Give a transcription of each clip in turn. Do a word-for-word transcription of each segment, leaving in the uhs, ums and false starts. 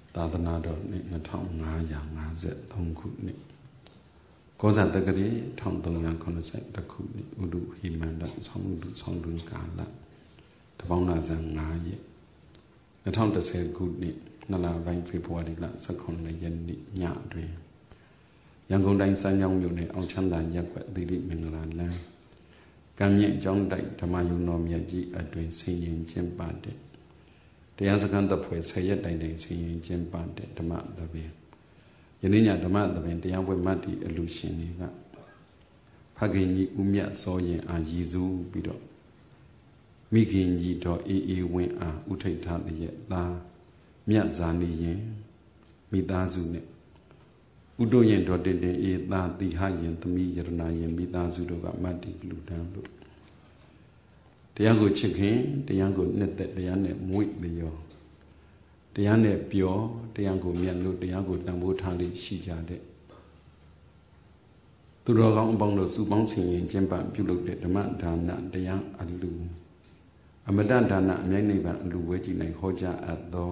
သာသနာတော်နှစ်နှစ်ထောင်ငါးရာငါးဆယ်သုံးခုနှစ်ကောဇာတက္ကရီတစ်ထောင်သုံးရာခုနှစ်ဆယ်တစ်ခုနှစ်ဥဒုဟိမန္တဆောင်းဥဒုဆောင်းတွင်ကာလတပေါင်းလာဇန်ငါးရက်နှစ်ထောင်တစ်ဆယ်ခုနှစ်နှစ်လပိုင်းဖေဖော်ဝါရီလဆယ့်ခုနှစ်ရက်နေ့ညတွင်ရန်ကုန်တိုင်းစမ်းချောင်းမြို့နယ်အောင်ချမ်းသာရပ်ကွက်သီရိမင်္ဂလာလမ်းကံမြင့်ကျောင်းတိုက်ဓမ္မယုံတော်မြတ်ကြီးအတွင်ဆင်ရင်ကျင်းပတဲ့တရားစခန်းတပ်ဖွဲ့ဆယ်ရက်တိုင်တိုင်ဆင်ရင်ကျင်းပတဲ့ဓမ္မသဘင်ယနေ့ညဓမ္မသဘင်တရားပွဲမတ်တီအလူရှင်တွေကဖခင်ကြီးဦးမြတ်စောရင်အာရည်စူးပြီးတော့မိခင်ကြီးတော်အေးအေးဝင်းအားဥထိတ်ထားတဲ့သားမြတ်ဇာနီရင်မိသားစုနဲ့ဥဒုရင်တော်တင်တင်အေးသားတိဟရင်သမီးယရနာရင်မိသားစုတို့ကမတ်တီလူတန်းလို့တရားကိုချစ်ခင်တရားကိုနှစ်သက်တရားနဲ့မွေ့လျော်တရားနဲ့ပျော်တရားကိုမြတ်လို့တရားကိုတန်ဖိုးထားလေးရှိကြတဲ့သူတော်ကောင်းအပေါင်းတို့စုပေါင်းဆင်ရင်ကျင့်ပပြုလုပ်တဲ့ဓမ္မဒါနတရားအလူအမတဒါနအမြိုက်နိဗ္ဗာန်အလူဝဲကြည်နိုင်ဟောကြားအပ်သော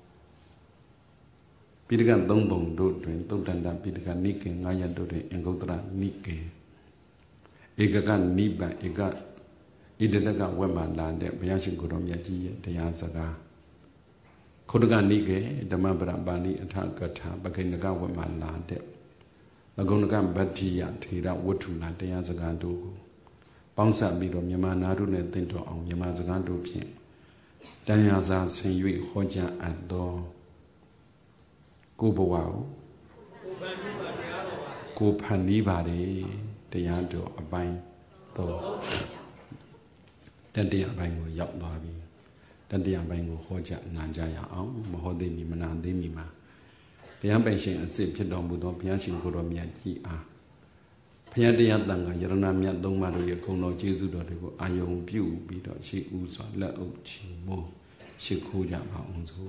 ပိဋကသုံးပုံတို့တွင်သုတ္တန္တပိဋကနိကေငါးရပ်တို့တွင်အင်္ဂုတ္တရနိကေဧကကနိဗ္ဗာန်ဧကဣတလကဝက်မှလာတဲ့ဘုရားရှင်ကိုယ်တော်မြတ်ကြီးရဲ့တရားစကားခုတ္တကနိကေဓမ္မပရပါဠိအထကထာပကိဏကဝက်မှလာတဲ့လကုဏကဗတ္တိယထေရဝတ္ထုနာတရားစကားတို့ကိုပေါင်းစပ်ပြီးတော့မြန်မာနာတို့နဲ့သင်တော်အောင်မြန်မာစကားတို့ဖြင့်တရားစာဆင်၍ဟောကြားအပ်သောကိုဘဝကိုဖန်ပြီးပါတယ်တရားတော်အပိုင်းတော့တတိယအပိုင်းကိုရောက်သွားပြီတတိယအပိုင်းကိုဟောကြားနာကြရအောင်မဟောသေးမီမနာသေးမီမှာတရားပိုင်ရှင်အစစ်ဖြစ်တော်မူသောဘုရားရှင်ကိုယ်တော်မြတ်ကြီးအားဘုရားတရားတန်ခါယရဏမြတ်သုံးပါးတို့ရဲ့ဂုဏ်တော်ကျေးဇူးတော်တွေကိုအာယုံပြုပြီးတော့ရှိဥစွာလက်အုပ်ချီးမိုးရှိခိုးကြပါအောင်စို့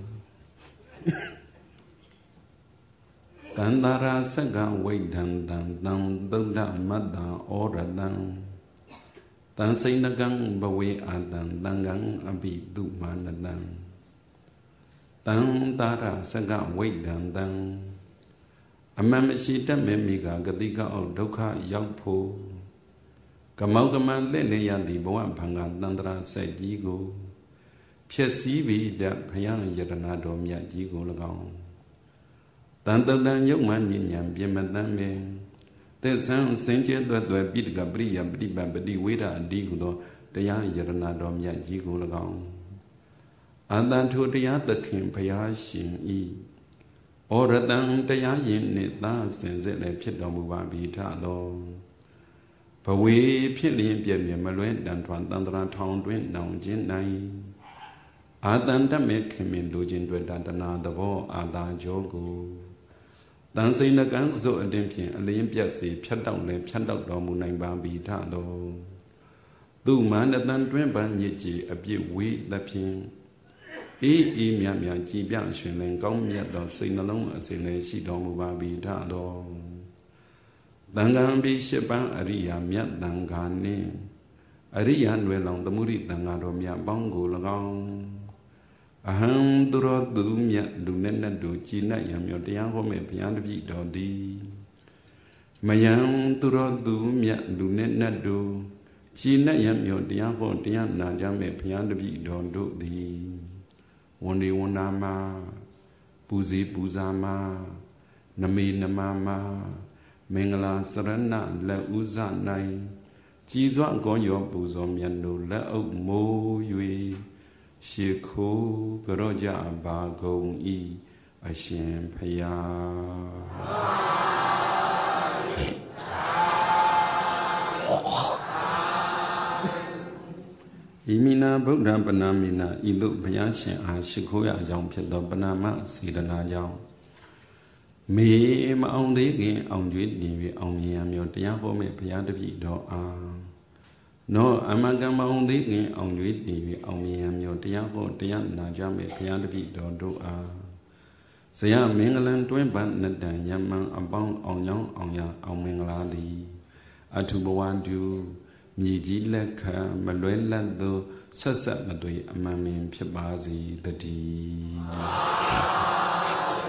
တန္တရာစကဝိဒံတံတံသုဒ္ဓမတ္တဩရတံတံစိဏကံဘဝေအာတံတံကံအပိတုမာနတံတံတာရစကဝိဒံတံအမှန်မရှိတတ်မဲ့မိကဂတိကအောက်ဒုက္ခရောက်ဖို့ကမောက်ကမလှည့်လည်ရသည့်ဘဝဘံကတန္တရာဆက်ကြီးကိုဖြစ်စည်းပြီးတဘုရားယတနာတော်မြတ်ကြီးကို၎င်းတန်တန်တန်ယုတ်မှညဉ့်ညံပြမတမ်းပင်သက်ဆန်းစင်ကျဲသွဲ့သွဲ့ပိဋကပရိယပฏิပပတိဝိဒအတိဟုသောတရားယရဏတော်မြတ်ကြီးကို၎င်းအတန်ထိုတရားသခင်ဘုရားရှင်ဤဩရတံတရားရင်နှင့်သာစင်စစ်လည်းဖြစ်တော်မူပါပြီထသောဘဝေဖြစ်လျင်ပြည့်မြဲမလွဲတန်ထွန်တန္တရာထောင်တွင်နောင်ခြင်းနိုင်အာတန်တမေခင်မင်လူချင်းတွေ့တန္တနာသဘောအာသာကြောကိုတန်စိန်ကံစို့အတင်းဖြင့်အလင်းပြတ်စေဖြတ်တောက်လည်းဖြတ်တောက်တော်မူနိုင်ပါပြီထသောသူမာနတန်တွင်ပန်းညစ်ကြည်အပြစ်ဝေးသဖြင့်အေးအေးမြမြကြည်ပြရှင်လင်ကောင်းမြတ်သောစိတ်နှလုံးအစဉ်လည်းရှိတော်မူပါပြီထသောတန်ခါပိရှိပန်းအရိယာမြတ်တန်ခါနှင့်အရိယာနွယ်လောင်သမုဒိတန်ခါတော်မြတ်ပေါင်းကို၎င်းအဟံသူတော်သူမြတ်လူနဲ့နဲ့တို့ကြည်နပ်ရံမြောတရားဟောမဲ့ဘုရားတပည့်တော်သည်မယံသူတော်သူမြတ်လူနဲ့နဲ့တို့ကြည်နပ်ရံမြောတရားဟောတရားနာကြမဲ့ဘုရားတပည့်တော်တို့သည်ဝန်ဒီဝန်နာမှာပူဇေပူဇာမှာနမေနမမှာမင်္ဂလာစရဏလက်ဥဇနိုင်ကြည်စွာကောရောပူဇော်မြတ်တို့လက်အုပ်မိုး၍ရှိခိုးကြောကြပါကုန်ဤအရှင်ဖယားဣမိနာဗုဒ္ဓပနာမိနာဤသို့ဘုရားရှင်အားရှိခိုးရကြောင်းဖြစ်သောပနာမစေတနာကြောင့်မေမအောင်သေးခင်အောင်ကျွေးတည်၍အောင်မြင်ရမျိုးတရားဟောမဲ့ဘုရားတပည့်တော်အားနောအမကံမအောင်သေးခင်အောင်ကျွေးတည်၍အောင်မြင်ရမျိုးတရားဟောတရားနာကြမဲ့ဘုရားတပည့်တော်တို့အားဇယမင်္ဂလံတွင်ပန်းနတံယမံအပေါင်းအောင်ကြောင်းအောင်ရအောင်မင်္ဂလာသည်အထုဘဝတုမြေကြီးလက်ခံမလွဲလတ်သောဆက်ဆက်မသွေအမှန်ပင်ဖြစ်ပါစေတည်း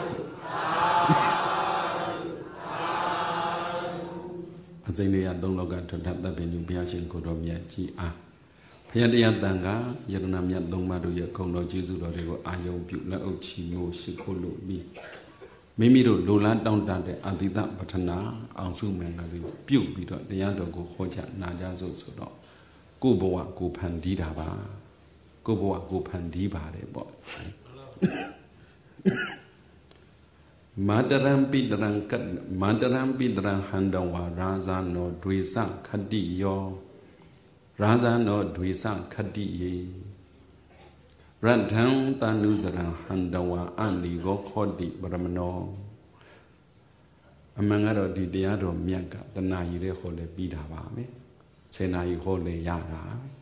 စိမ့်လေးရသုံးလောကထွတ်ထတပ်ပင်ညူဘုရားရှင်ကိုတော်မြတ်ကြီးအားဘုရားတရားတန်ခါယတနာမြတ်သုံးပါးတို့ရဲ့ဂုဏ်တော်ကျေးဇူးတော်တွေကိုအာယုံပြုလက်အုပ်ချီမျိုးရှိခိုးလို့ပြီးမိမိတို့လိုလားတောင်းတတဲ့အတိတပဋ္ဌနာအောင်စုမှန်တာလေးပြုတ်ပြီးတော့တရားတော်ကိုဟောကြားနာကြားစို့ဆိုတော့ကိုဘဝကိုဖန်တီးတာပါကိုဘဝကိုဖန်တီးပါတယ်ပေါ့မန္တရံပိတရံကမန္တရံပိတရံဟန္တဝါရာဇာနောဒွေစခတ္တိယောရာဇာနောဒွေစခတ္တိယေရတ္ထံတနုဇရံဟန္တဝါအန္တိကိုခောတိပရမနောအမှန်ကတော့ဒီတရားတော်မြတ်ကတဏှာကြီးတဲ့ဟောလဲပြီးတာပါပဲဆယ်နာရီဟောလဲရတာ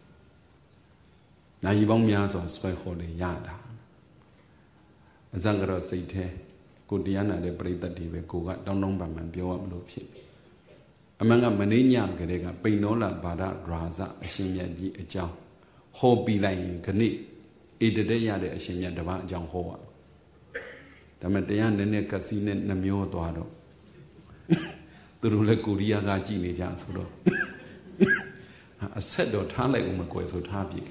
နာရီပေါင်းများစွာဆွဲဟောလဲရတာအစကတော့စိတ်ထဲကိုတရားနာတဲ့ပရိသတ်တွေပဲကိုကတောင်းတောင်းပန်ပန်ပြောရမလို့ဖြစ်အမှန်ကမနှညကလေးကပိန်နောလဘာဒရာဇအရှင်မြတ်ကြီးအကြောင်းဟောပြီးလိုက်ရင်ခဏိဣတတဲ့ရတဲ့အရှင်မြတ်တစ်ပါးအကြောင်းဟောရဒါမဲ့တရားနည်းနည်းကစီနဲ့နှမျောသွားတော့သူတို့လည်းကိုရီးယားကကြည်နေကြဆိုတော့အဆက်တော့ထားလိုက်ဦးမကွယ်ဆိုထားပြီ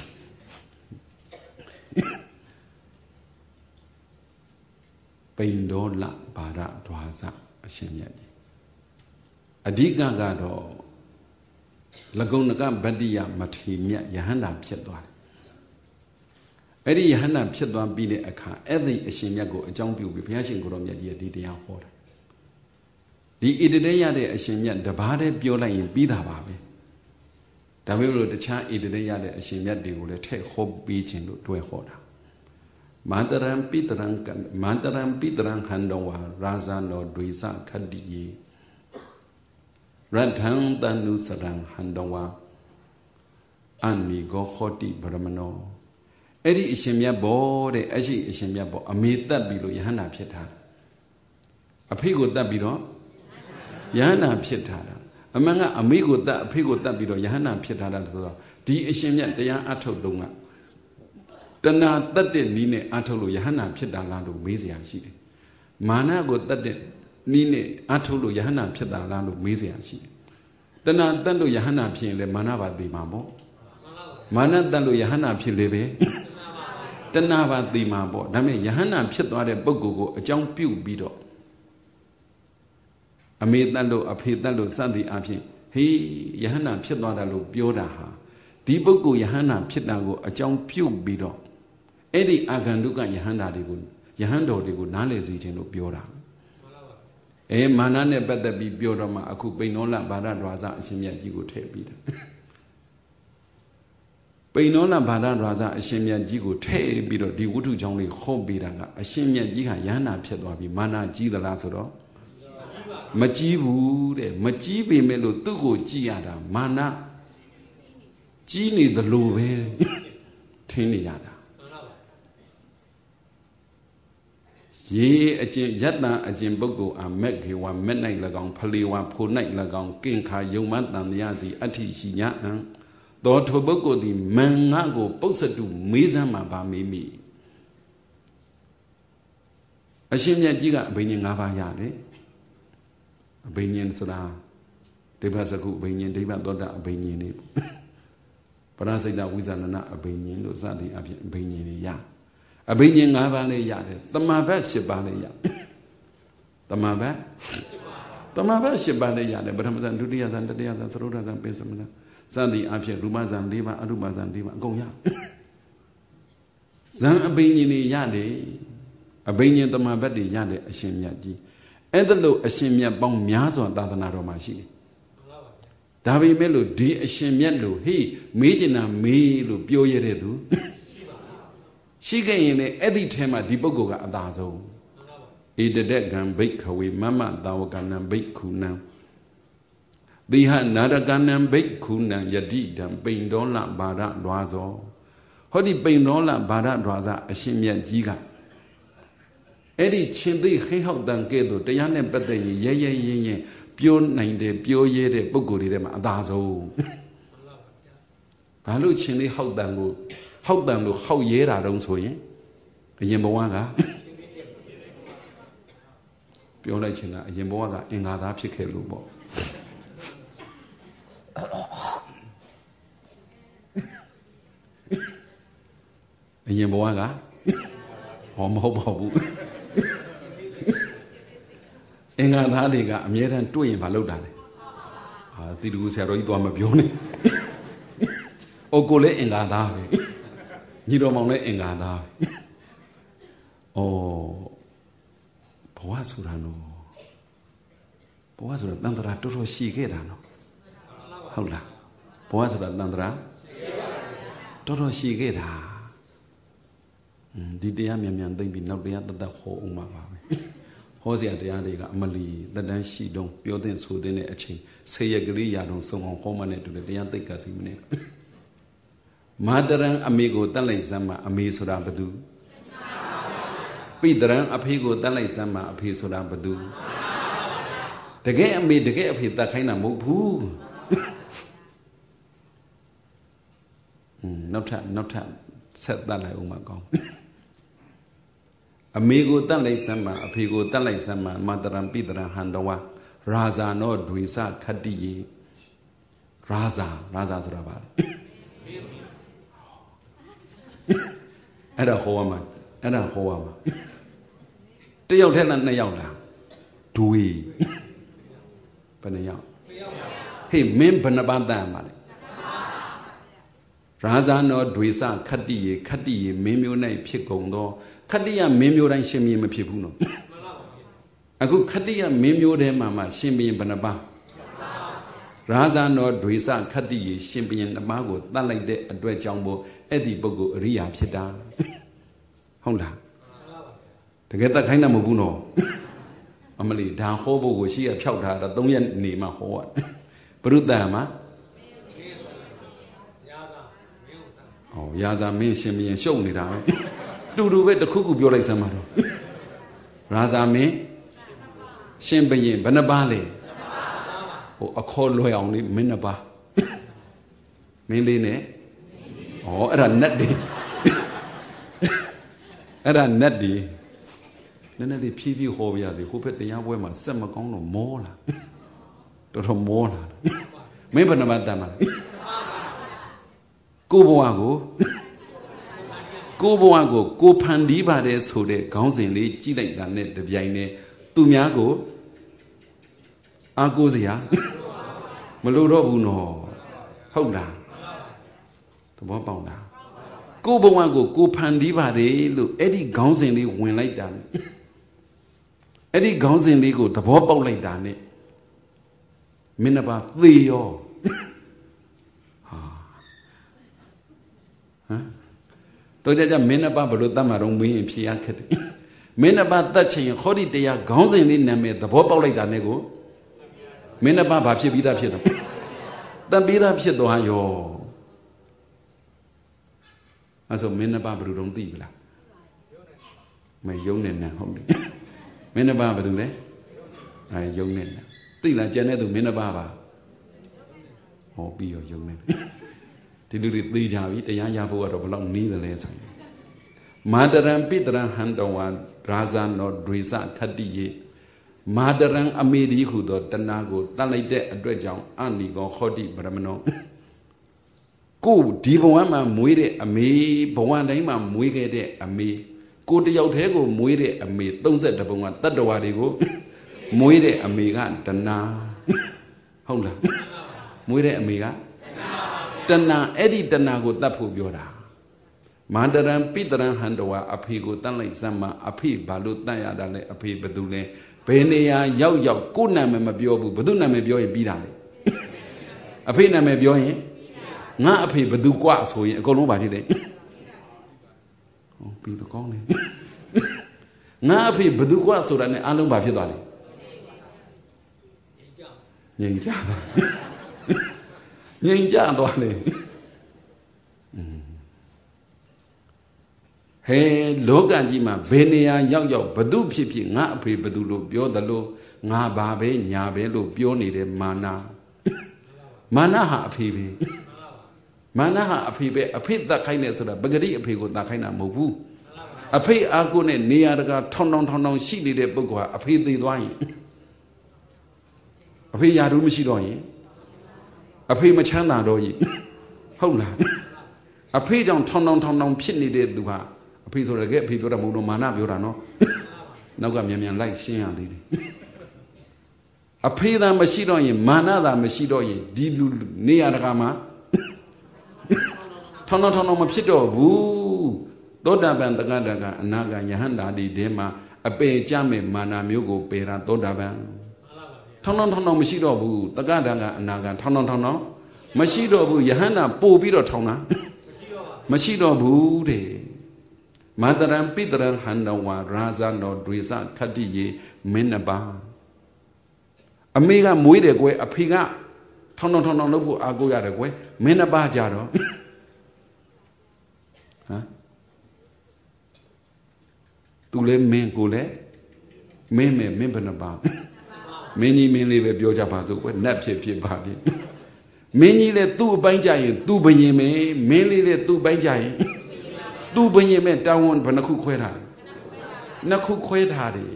ပိန်ဒေါလဘာဒဒွါစအရှင်မြတ်ကြီးအဓိကကတော့လကုံနကဗတ္တိယမထေမြတ်ယဟန္တာဖြစ်သွားတယ်အဲ့ဒီယဟန္တာဖြစ်သွားပြီးတဲ့အခါအဲ့ဒီအရှင်မြတ်ကိုအကြောင်းပြုပြီးဘုရားရှင်ကိုတော်မြတ်ကြီးရဲ့ဒီတရားဟောတာဒီဣတရေရတဲ့အရှင်မြတ်တပါးတည်းပြောလိုက်ရင်ပြီးတာပါပဲဒါပေမဲ့လို့တခြားဣတရေရတဲ့အရှင်မြတ်တွေကိုလည်းထည့်ဟောပြီးခြင်းလို့တွဲဟောတာမန္တရံပိတရံကမန္တရံပိတရံခန္ဓဝါရာဇာနောဒွေစခတ္တိယေရတ္ထံတနုစရံဟန္တဝါအန္နိကိုခောတိဗရမနောအဲ့ဒီအရှင်မြတ်ဘောတဲ့အရှိအရှင်မြတ်ဘောအမေတတ်ပြီးလို့ယဟန္တာဖြစ်တာအဖေကိုတတ်ပြီးတော့ယဟန္တာဖြစ်တာအမှန်ကအမေကိုတတ်အဖေကိုတတ်ပြီးတော့ယဟန္တာဖြစ်တာလားဆိုတော့ဒီအရှင်မြတ်တရားအထုတ်တုံးကတဏှာတတ်တဲ့နီးနဲ့အထုတ်လို့ယဟန္တာဖြစ်တာလားလို့မေးစရာရှိတယ်မာနကိုတတ်တဲ့နီးနဲ့အထုတ်လို့ယဟန္တာဖြစ်တာလားလို့မေးစရာရှိတယ်တဏှာတတ်လို့ယဟန္တာဖြစ်ရင်လည်းမာနပါသိမှာပေါ့မာနတတ်လို့ယဟန္တာဖြစ်လေပဲတဏှာပါသိမှာပေါ့ဒါပေမဲ့ယဟန္တာဖြစ်သွားတဲ့ပုဂ္ဂိုလ်ကိုအကြောင်းပြုပြီးတော့အမေတတ်လို့အဖေတတ်လို့စသည်အဖြစ်ဟေးယဟန္တာဖြစ်သွားတယ်လို့ပြောတာဟာဒီပုဂ္ဂိုလ်ယဟန္တာဖြစ်တာကိုအကြောင်းပြုပြီးတော့အဲ့ဒီအာဂန္တုကယဟန္တာတွေကိုယဟန်တော်တွေကိုနားလည်စေခြင်းလို့ပြောတာအဲမာနနဲ့ပတ်သက်ပြီးပြောတော့မှအခုပိန်နောလဘာဒဒွါစအရှင်မြတ်ကြီးကိုထည့်ပြီးတာပိန်နောလဘာဒဒွါစအရှင်မြတ်ကြီးကိုထည့်ပြီးတော့ဒီဝတ္ထုကြောင့်လေးဟောပေးတာကအရှင်မြတ်ကြီးဟာယဟန္တာဖြစ်သွားပြီမာနကြီးသလားဆိုတော့မကြီးဘူးတဲ့မကြီးပေမဲ့လို့သူ့ကိုကြည်ရတာမာနကြီးနေသလိုပဲထင်းနေရတာရေအကျင့်ယတ္တအကျင့်ပုဂ္ဂိုလ်အာမက်ခေဝမက်၌၎င်းဖလေဝဖို၌၎င်းကင်ခါယုံမတန်တရားသည်အဋ္ဌိရှိညာံသောထိုပုဂ္ဂိုလ်သည်မန်ငါကိုပုစ္ဆတုမေးစမ်းမှာပါမေးမိအရှင်မြတ်ကြီးကအဘိညာဉ်၅ပါးရတယ်အဘိညာဉ်ဆိုတာဒိဗ္ဗစကုအဘိညာဉ်ဒိဗ္ဗသောတာအဘိညာဉ်တွေပရစိတဝိဇာဏအဘိညာဉ်တို့စသည်အဖြစ်အဘိညာဉ်တွေရအဘိညာဉ်၅ပါးလည်းရတယ်တမာဘတ်၈ပါးလည်းရတမာဘတ်တမာဘတ်၈ပါးလည်းရတယ်ပထမဇန်ဒုတိယဇန်တတိယဇန်သရုဒ္ဓဇန်ပိသမဏစသည်အဖြစ်ရူပဇန်၄ပါးအရူပဇန်၄ပါးအကုန်ရဇန်အဘိညာဉ်တွေရတယ်အဘိညာဉ်တမာဘတ်တွေရတဲ့အရှင်မြတ်ကြီးအဲ့ဒါလို့အရှင်မြတ်ပေါင်းများစွာသာသနာတော်မှာရှိတယ်ဒါပေမဲ့လို့ဒီအရှင်မြတ်လို့ဟေးမေးချင်တာမေးလို့ပြောရတဲ့သူရှိခဲ့ရင်လည်းအဲ့ဒီထဲမှာဒီပုဂ္ဂိုလ်ကအသာဆုံးဧတတကံဘိက္ခဝေမမတာဝကနံဘိက္ခုနံတိဟနာရကနံဘိက္ခုနံယတိတံပိန်ဒေါလဘာဒဒွါဇောဟောဒီပိန်ဒေါလဘာဒဒွါဇအရှင်မြတ်ကြီးကအဲ့ဒီရှင်သိခိဟောက်တန်ကဲ့သို့တရားနဲ့ပတ်သက်ရင်ရဲရဲရင်ရင်ပြောနိုင်တယ်ပြောရဲတဲ့ပုဂ္ဂိုလ်တွေထဲမှာအသာဆုံးဘာလို့ရှင်သိဟောက်တန်ကိုဟောက်တန်လို့ဟောက်ရဲတာတုံးဆိုရင်အရင်ဘဝကပြောလိုက်ချင်တာအရင်ဘဝကအင်္ဂါသားဖြစ်ခဲ့လို့ပေါ့ရင်ဘဝကဟောမဟုတ်ပါဘူးအင်္ဂါသားတွေကအမြဲတမ်းတွေ့ရင်မလုပ်တာလေဟာတီတူဆရာတော်ကြီးသွားမပြောနဲ့အိုကိုလည်းအင်္ဂါသားပဲညီတော်မောင်လည်းအင်္ဂါသားပဲဩဘဝဆိုတာနော်ဘဝဆိုတာတန်ត្រာတော်တော်ရှိခဲ့တာနော်ဟုတ်လားဘဝဆိုတာတန်ត្រာတော်တော်ရှိခဲ့တာဒီတရားမြန်မြန်သိမ့်ပြီးနောက်တရားတသက်ဟောအောင်ပါပဲဟောစရာတရားတွေကအမလီတက်တန်းရှိတုံးပြောတဲ့ဆိုတဲ့အချိန်ဆေရကလေးရာတုံးစုံအောင်ဟောမှနဲ့တူတယ်တရားသိက္ခာစီမနဲ့မာတရံအမေကိုတတ်လိုက်စမ်းမှာအမေဆိုတာဘသူပိတရံအဖေကိုတတ်လိုက်စမ်းမှာအဖေဆိုတာဘသူတကယ်အမေတကယ်အဖေတတ်ခိုင်းတာမဟုတ်ဘူးနောက်ထပ်နောက်ထပ်ဆက်တတ်လိုက်အောင်မကောင်းအမေကိုတတ်လိုက်စမ်းမှာအဖေကိုတတ်လိုက်စမ်းမှာမာတရံပိတရံဟန္တဝရာဇာနောဒွေစခတ္တိယေရာဇာရာဇာဆိုတာပါအဲ့ဒါဟောရမှာအဲ့ဒါဟောရမှာတယောက်တည်းလားနှစ်ယောက်လားဒွေဘယ်နှစ်ယောက်ဟေးမင်းဘယ်နှပါးတန်ပါလဲရာဇာနောဒွေစခတ္တိယေခတ္တိယေမင်းမျိုး၌ဖြစ်ကုန်သောခတ္တိယမင်းမျိုးတိုင်းရှင်ဘုရင်မဖြစ်ဘူးနော်အခုခတ္တိယမင်းမျိုးထဲမှာမှရှင်ဘုရင်ဘယ်နှပါးရာဇာနောဒွေစခတ္တိယေရှင်ဘုရင်နှပါးကိုတတ်လိုက်တဲ့အတွက်ကြောင့်မို့အဲ့ဒီပုဂ္ဂိုလ်အရိယာဖြစ်တာဟုတ်လားတကယ်တတ်ခိုင်းတာမဟုတ်ဘူးနော်အမလီဒါဟောဖို့ကိုရှိရဖြောက်ထားတာသုံးရက်နေမှဟောရဘုရုတ္တမှာဟောရာဇာမင်းရှင်ဘုရင်ရှုပ်နေတာပဲတူတူပဲတခုခုပြောလိုက်စမ်းပါတော့ရာဇာမင်းရှင်ဘုရင်ဘယ်နှပါးလဲဟိုအခေါ်လွယ်အောင်လေးမင်းနှပါးမင်းလေးနဲ့ဩအဲ့ဒါနတ်တွေအဲ့ဒါနတ်တွေနည်းနည်းလေးဖြည်းဖြည်းဟောပြရစီဟိုဘက်တရားပွဲမှာစက်မကောင်းတော့မောလာတော်တော်မောလာမင်းဘယ်နှပါးတတ်မှာကိုဘဝကိုကိုဘဝကိုကိုဖန်တီးပါတယ်ဆိုတဲ့ခေါင်းစဉ်လေးကြည့်လိုက်တာနဲ့တပြိုင်နက်သူများကိုအာကိုစရာမလိုတော့ဘူးနော်ဟုတ်လားသဘောပေါက်လားကိုဘဝကိုကိုဖန်တီးပါတယ်လို့အဲ့ဒီခေါင်းစဉ်လေးဝင်လိုက်တာအဲ့ဒီခေါင်းစဉ်လေးကိုသဘောပေါက်လိုက်တာနဲ့မင်းနှပါသေရောဟာဟမ်တို့ကြကြမင်းနှပါဘလို့တတ်မှာတော့မင်းရင်ဖြေရခက်တယ်မင်းနှပါတတ်ချင်ဟောဒီတရားခေါင်းစဉ်လေးနာမည်သဘောပေါက်လိုက်တာနဲ့ကိုမင်းနှပါဘာဖြစ်ပြီးသားဖြစ်တော့တတ်ပြီးသားဖြစ်သွားရောအဲ့ဆိုမင်းနှပါဘယ်လိုတော့သိပြီလားမယုံနဲ့နဲ့ဟုတ်တယ်မင်းနှပါဘယ်လိုလဲအဲယုံနဲ့နဲ့သိလားကျန်တဲ့သူမင်းနှပါပါဟောပြီးရောယုံနဲ့ဒီလူတွေသိကြပြီတရားရဖို့ကတော့ဘယ်လောက်နည်းတယ်လဲဆိုရင်မာတရံပိတရံဟန္တဝါရာဇာနောဒွေစခတ္တိယေမာတရံအမေဒီဟုသောတဏှာကိုတတ်လိုက်တဲ့အတွက်ကြောင့်အနိကောဟောတိပရမနောကိုဒီဘဝမှာမွေးတဲ့အမေဘဝတိုင်းမှာမွေးခဲ့တဲ့အမေကိုတယောက်တည်းကိုမွေးတဲ့အမေသုံးဆယ့်တစ်ပုံကတတ္တဝါတွေကိုမွေးတဲ့အမေကတဏှာဟုတ်လားမွေးတဲ့အမေကတဏှာအဲ့ဒီတဏှာကိုတတ်ဖို့ပြောတာမာတရံပိတရံဟန္တဝါအဖေကိုတတ်လိုက်စမ်းမှာအဖေဘာလို့တတ်ရတာလဲအဖေဘယ်သူလဲဘယ်နေရာရောက်ရောက်ကိုယ်နာမည်မပြောဘူးဘယ်သူနာမည်ပြောရင်ပြီးတာလေအဖေနာမည်ပြောရင်ငါအဖေဘယ်သူกว่าဆိုရင်အကုန်လုံးပါဖြစ်တယ်ဟောပြီးတော့ကောင်းတယ်ငါအဖေဘယ်သူกว่าဆိုတာနဲ့အားလုံးပါဖြစ်သွားတယ်ငြိမ်ကြသွားငြိမ်ကြသွားလေဟဲလောကကြီးမှာဘယ်နေရာရောက်ရောက်ဘသူဖြစ်ဖြစ်ငါအဖေဘသူလို့ပြောသလိုငါဘာပဲညာပဲလို့ပြောနေတဲ့မာနမာနဟာအဖေပဲမာနဟာအဖေပဲအဖေတတ်ခိုင်းတယ်ဆိုတာပဂတိအဖေကိုတတ်ခိုင်းတာမဟုတ်ဘူးအဖေအားကိုနဲ့နေရာတကာထောင်းထောင်းထောင်းထောင်းရှိနေတဲ့ပုဂ္ဂိုလ်ဟာအဖေသိသွားရင်အဖေယာတို့မရှိတော့ရင်အဖေမချမ်းသာတော့ရင်ဟုတ်လားအဖေကြောင့်ထောင်ထောင်ထောင်ထောင်ဖြစ်နေတဲ့သူဟာအဖေဆိုရခဲ့အဖေပြောတာမဟုတ်တော့မာနပြောတာနော်နောက်ကမြန်မြန်လိုက်ရှင်းရသေးတယ်အဖေသာမရှိတော့ရင်မာနသာမရှိတော့ရင်ဒီလူနေရာတကာမှာထောင်ထောင်ထောင်ထောင်မဖြစ်တော့ဘူးသောတာပန်တက္ကတကအနာဂံယဟန္တာဒီတဲမှာအပေကြမဲ့မာနမျိုးကိုပေတာသောတာပန်ထောင်ထောင်ထောင်ထောင်မရှိတော့ဘူးတက္ကတကအနာဂံထောင်ထောင်ထောင်ထောင်မရှိတော့ဘူးယဟန္တာပို့ပြီးတော့ထောင်တာမရှိတော့ဘူးတဲ့မာတရံပိတရံဟန္တဝါရာဇနောဒွေစခတ္တိယေမင်းနပါအမေကမွေးတယ်ကွယ်အဖေကထောင်ထောင်ထောင်ထောင်လုပ်ဖို့အားကိုးရတယ်ကွယ်မင်းနပါကြတော့ဟမ်သူလဲမင်းကိုလဲမင်းမဲမင်းဘယ်နှပါမင်းကြီးမင်းလေးပဲပြောကြပါစို့ကွယ်နတ်ဖြစ်ဖြစ်ပါဖြစ်မင်းကြီးလဲသူ့အပိုင်းကြရင်သူ့ဘယင်မဲမင်းလေးလဲသူ့ပိုင်းကြရင်သူ့ဘယင်မဲတာဝန်ဘယ်နှခုခွဲထားလဲနှစ်ခုခွဲထားတယ်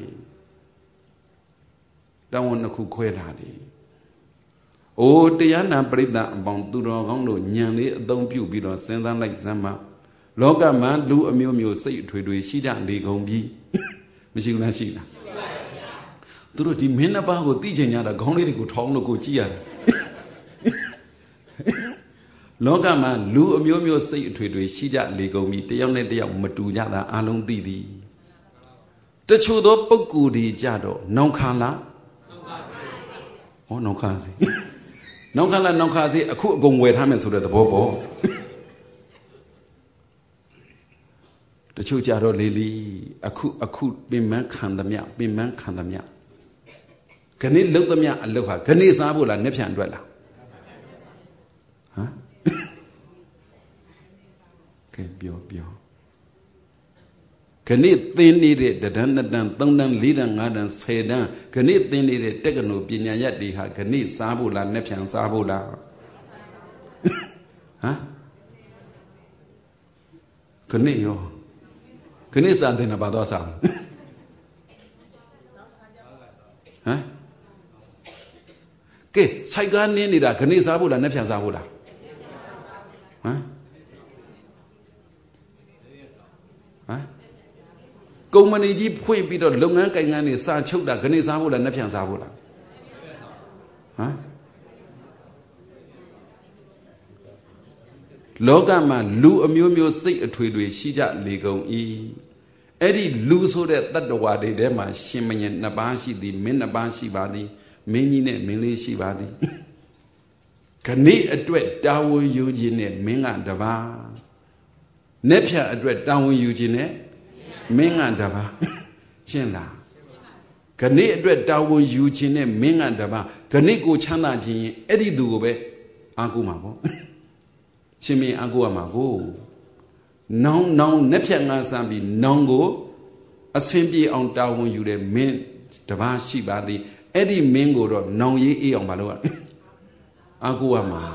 တာဝန်နှစ်ခုခွဲထားတယ်အိုးတရားနာပရိသတ်အပေါင်းသူတော်ကောင်းတို့ညံလေးအသုံးပြုပြီးတော့စဉ်းစားလိုက်စမ်းပါလောကမှာလူအမျိုးမျိုးစိတ်အထွေထွေရှိကြလေကုန်ပြီမရှိဘူးလားရှိလားရှိပါဗျာသူတို့ဒီမင်းနှစ်ပါးကိုသိချင်ကြတာခေါင်းလေးတွေကိုထောင်းလို့ကိုကြည့်ရတယ်လောကမှာလူအမျိုးမျိုးစိတ်အထွေထွေရှိကြလေကုန်ပြီတယောက်နဲ့တယောက်မတူကြတာအလုံးသိသည်တချို့သောပုဂ္ဂိုလ်တွေကြတော့နောင်ခါလားဟောနောင်ခါစီနောင်ခါလားနောင်ခါစီအခုအကုန်ဝယ်ထားမယ်ဆိုတဲ့သဘောပေါ့တချို့ကြတော့လေလီအခုအခုပင်မခံသမျှပင်မခံသမျှခဏလုတ်သမျှအလုတ်ဟာခဏစားဖို့လားနှက်ဖြန်အတွက်လားဟမ်ကဲပြောပြောခဏသင်နေတဲ့တဒန်းနှစ်တန်းသုံးတန်းလေးတန်းငါးတန်းဆယ်တန်းခဏသင်နေတဲ့တက္ကနိုပညာရက်တွေဟာခဏစားဖို့လားနှက်ဖြန်စားဖို့လားဟမ်ခဏရောခဏစားတဲ့နာဘာတော့စားဟမ်ကဲစိုက်ကားနင်းနေတာခဏစားဖို့လားနှက်ဖြန်စားဖို့လားဟမ်ဟမ်ကုမ္ပဏီကြီးဖွင့်ပြီးတော့လုပ်ငန်းကိုင်ငန်းတွေစာချုပ်တာခဏစားဖို့လားနှက်ဖြန်စားဖို့လားဟမ်လောကမှာလူအမျိုးမျိုးစိတ်အထွေထွေရှိကြလေကုန်၏အဲ့ဒီလူဆိုတဲ့တတ္တဝါတွေထဲမှာရှင်မင်းနှစ်ပါးရှိသည်မင်းနှစ်ပါးရှိပါသည်မင်းကြီးနဲ့မင်းလေးရှိပါသည်ခဏအတွက်တာဝန်ယူခြင်းနဲ့မင်းကတပါးနှက်ဖြတ်အတွက်တာဝန်ယူခြင်းနဲ့မင်းကတပါးရှင်းလားခဏအတွက်တာဝန်ယူခြင်းနဲ့မင်းကတပါးခဏကိုချမ်းသာခြင်းရင်အဲ့ဒီသူကိုပဲအားကိုးမှာပေါ့ရှင်မင်းအားကိုးရမှာကိုနောင်နောင်နှက်ဖြတ်ငါစမ်းပြီးနောင်ကိုအဆင်ပြေအောင်တာဝန်ယူတဲ့မင်းတပါးရှိပါသည်အဲ့ဒီမင်းကိုတော့နောင်ရေးအေးအောင်မလုပ်ရအားကိုးရမှာ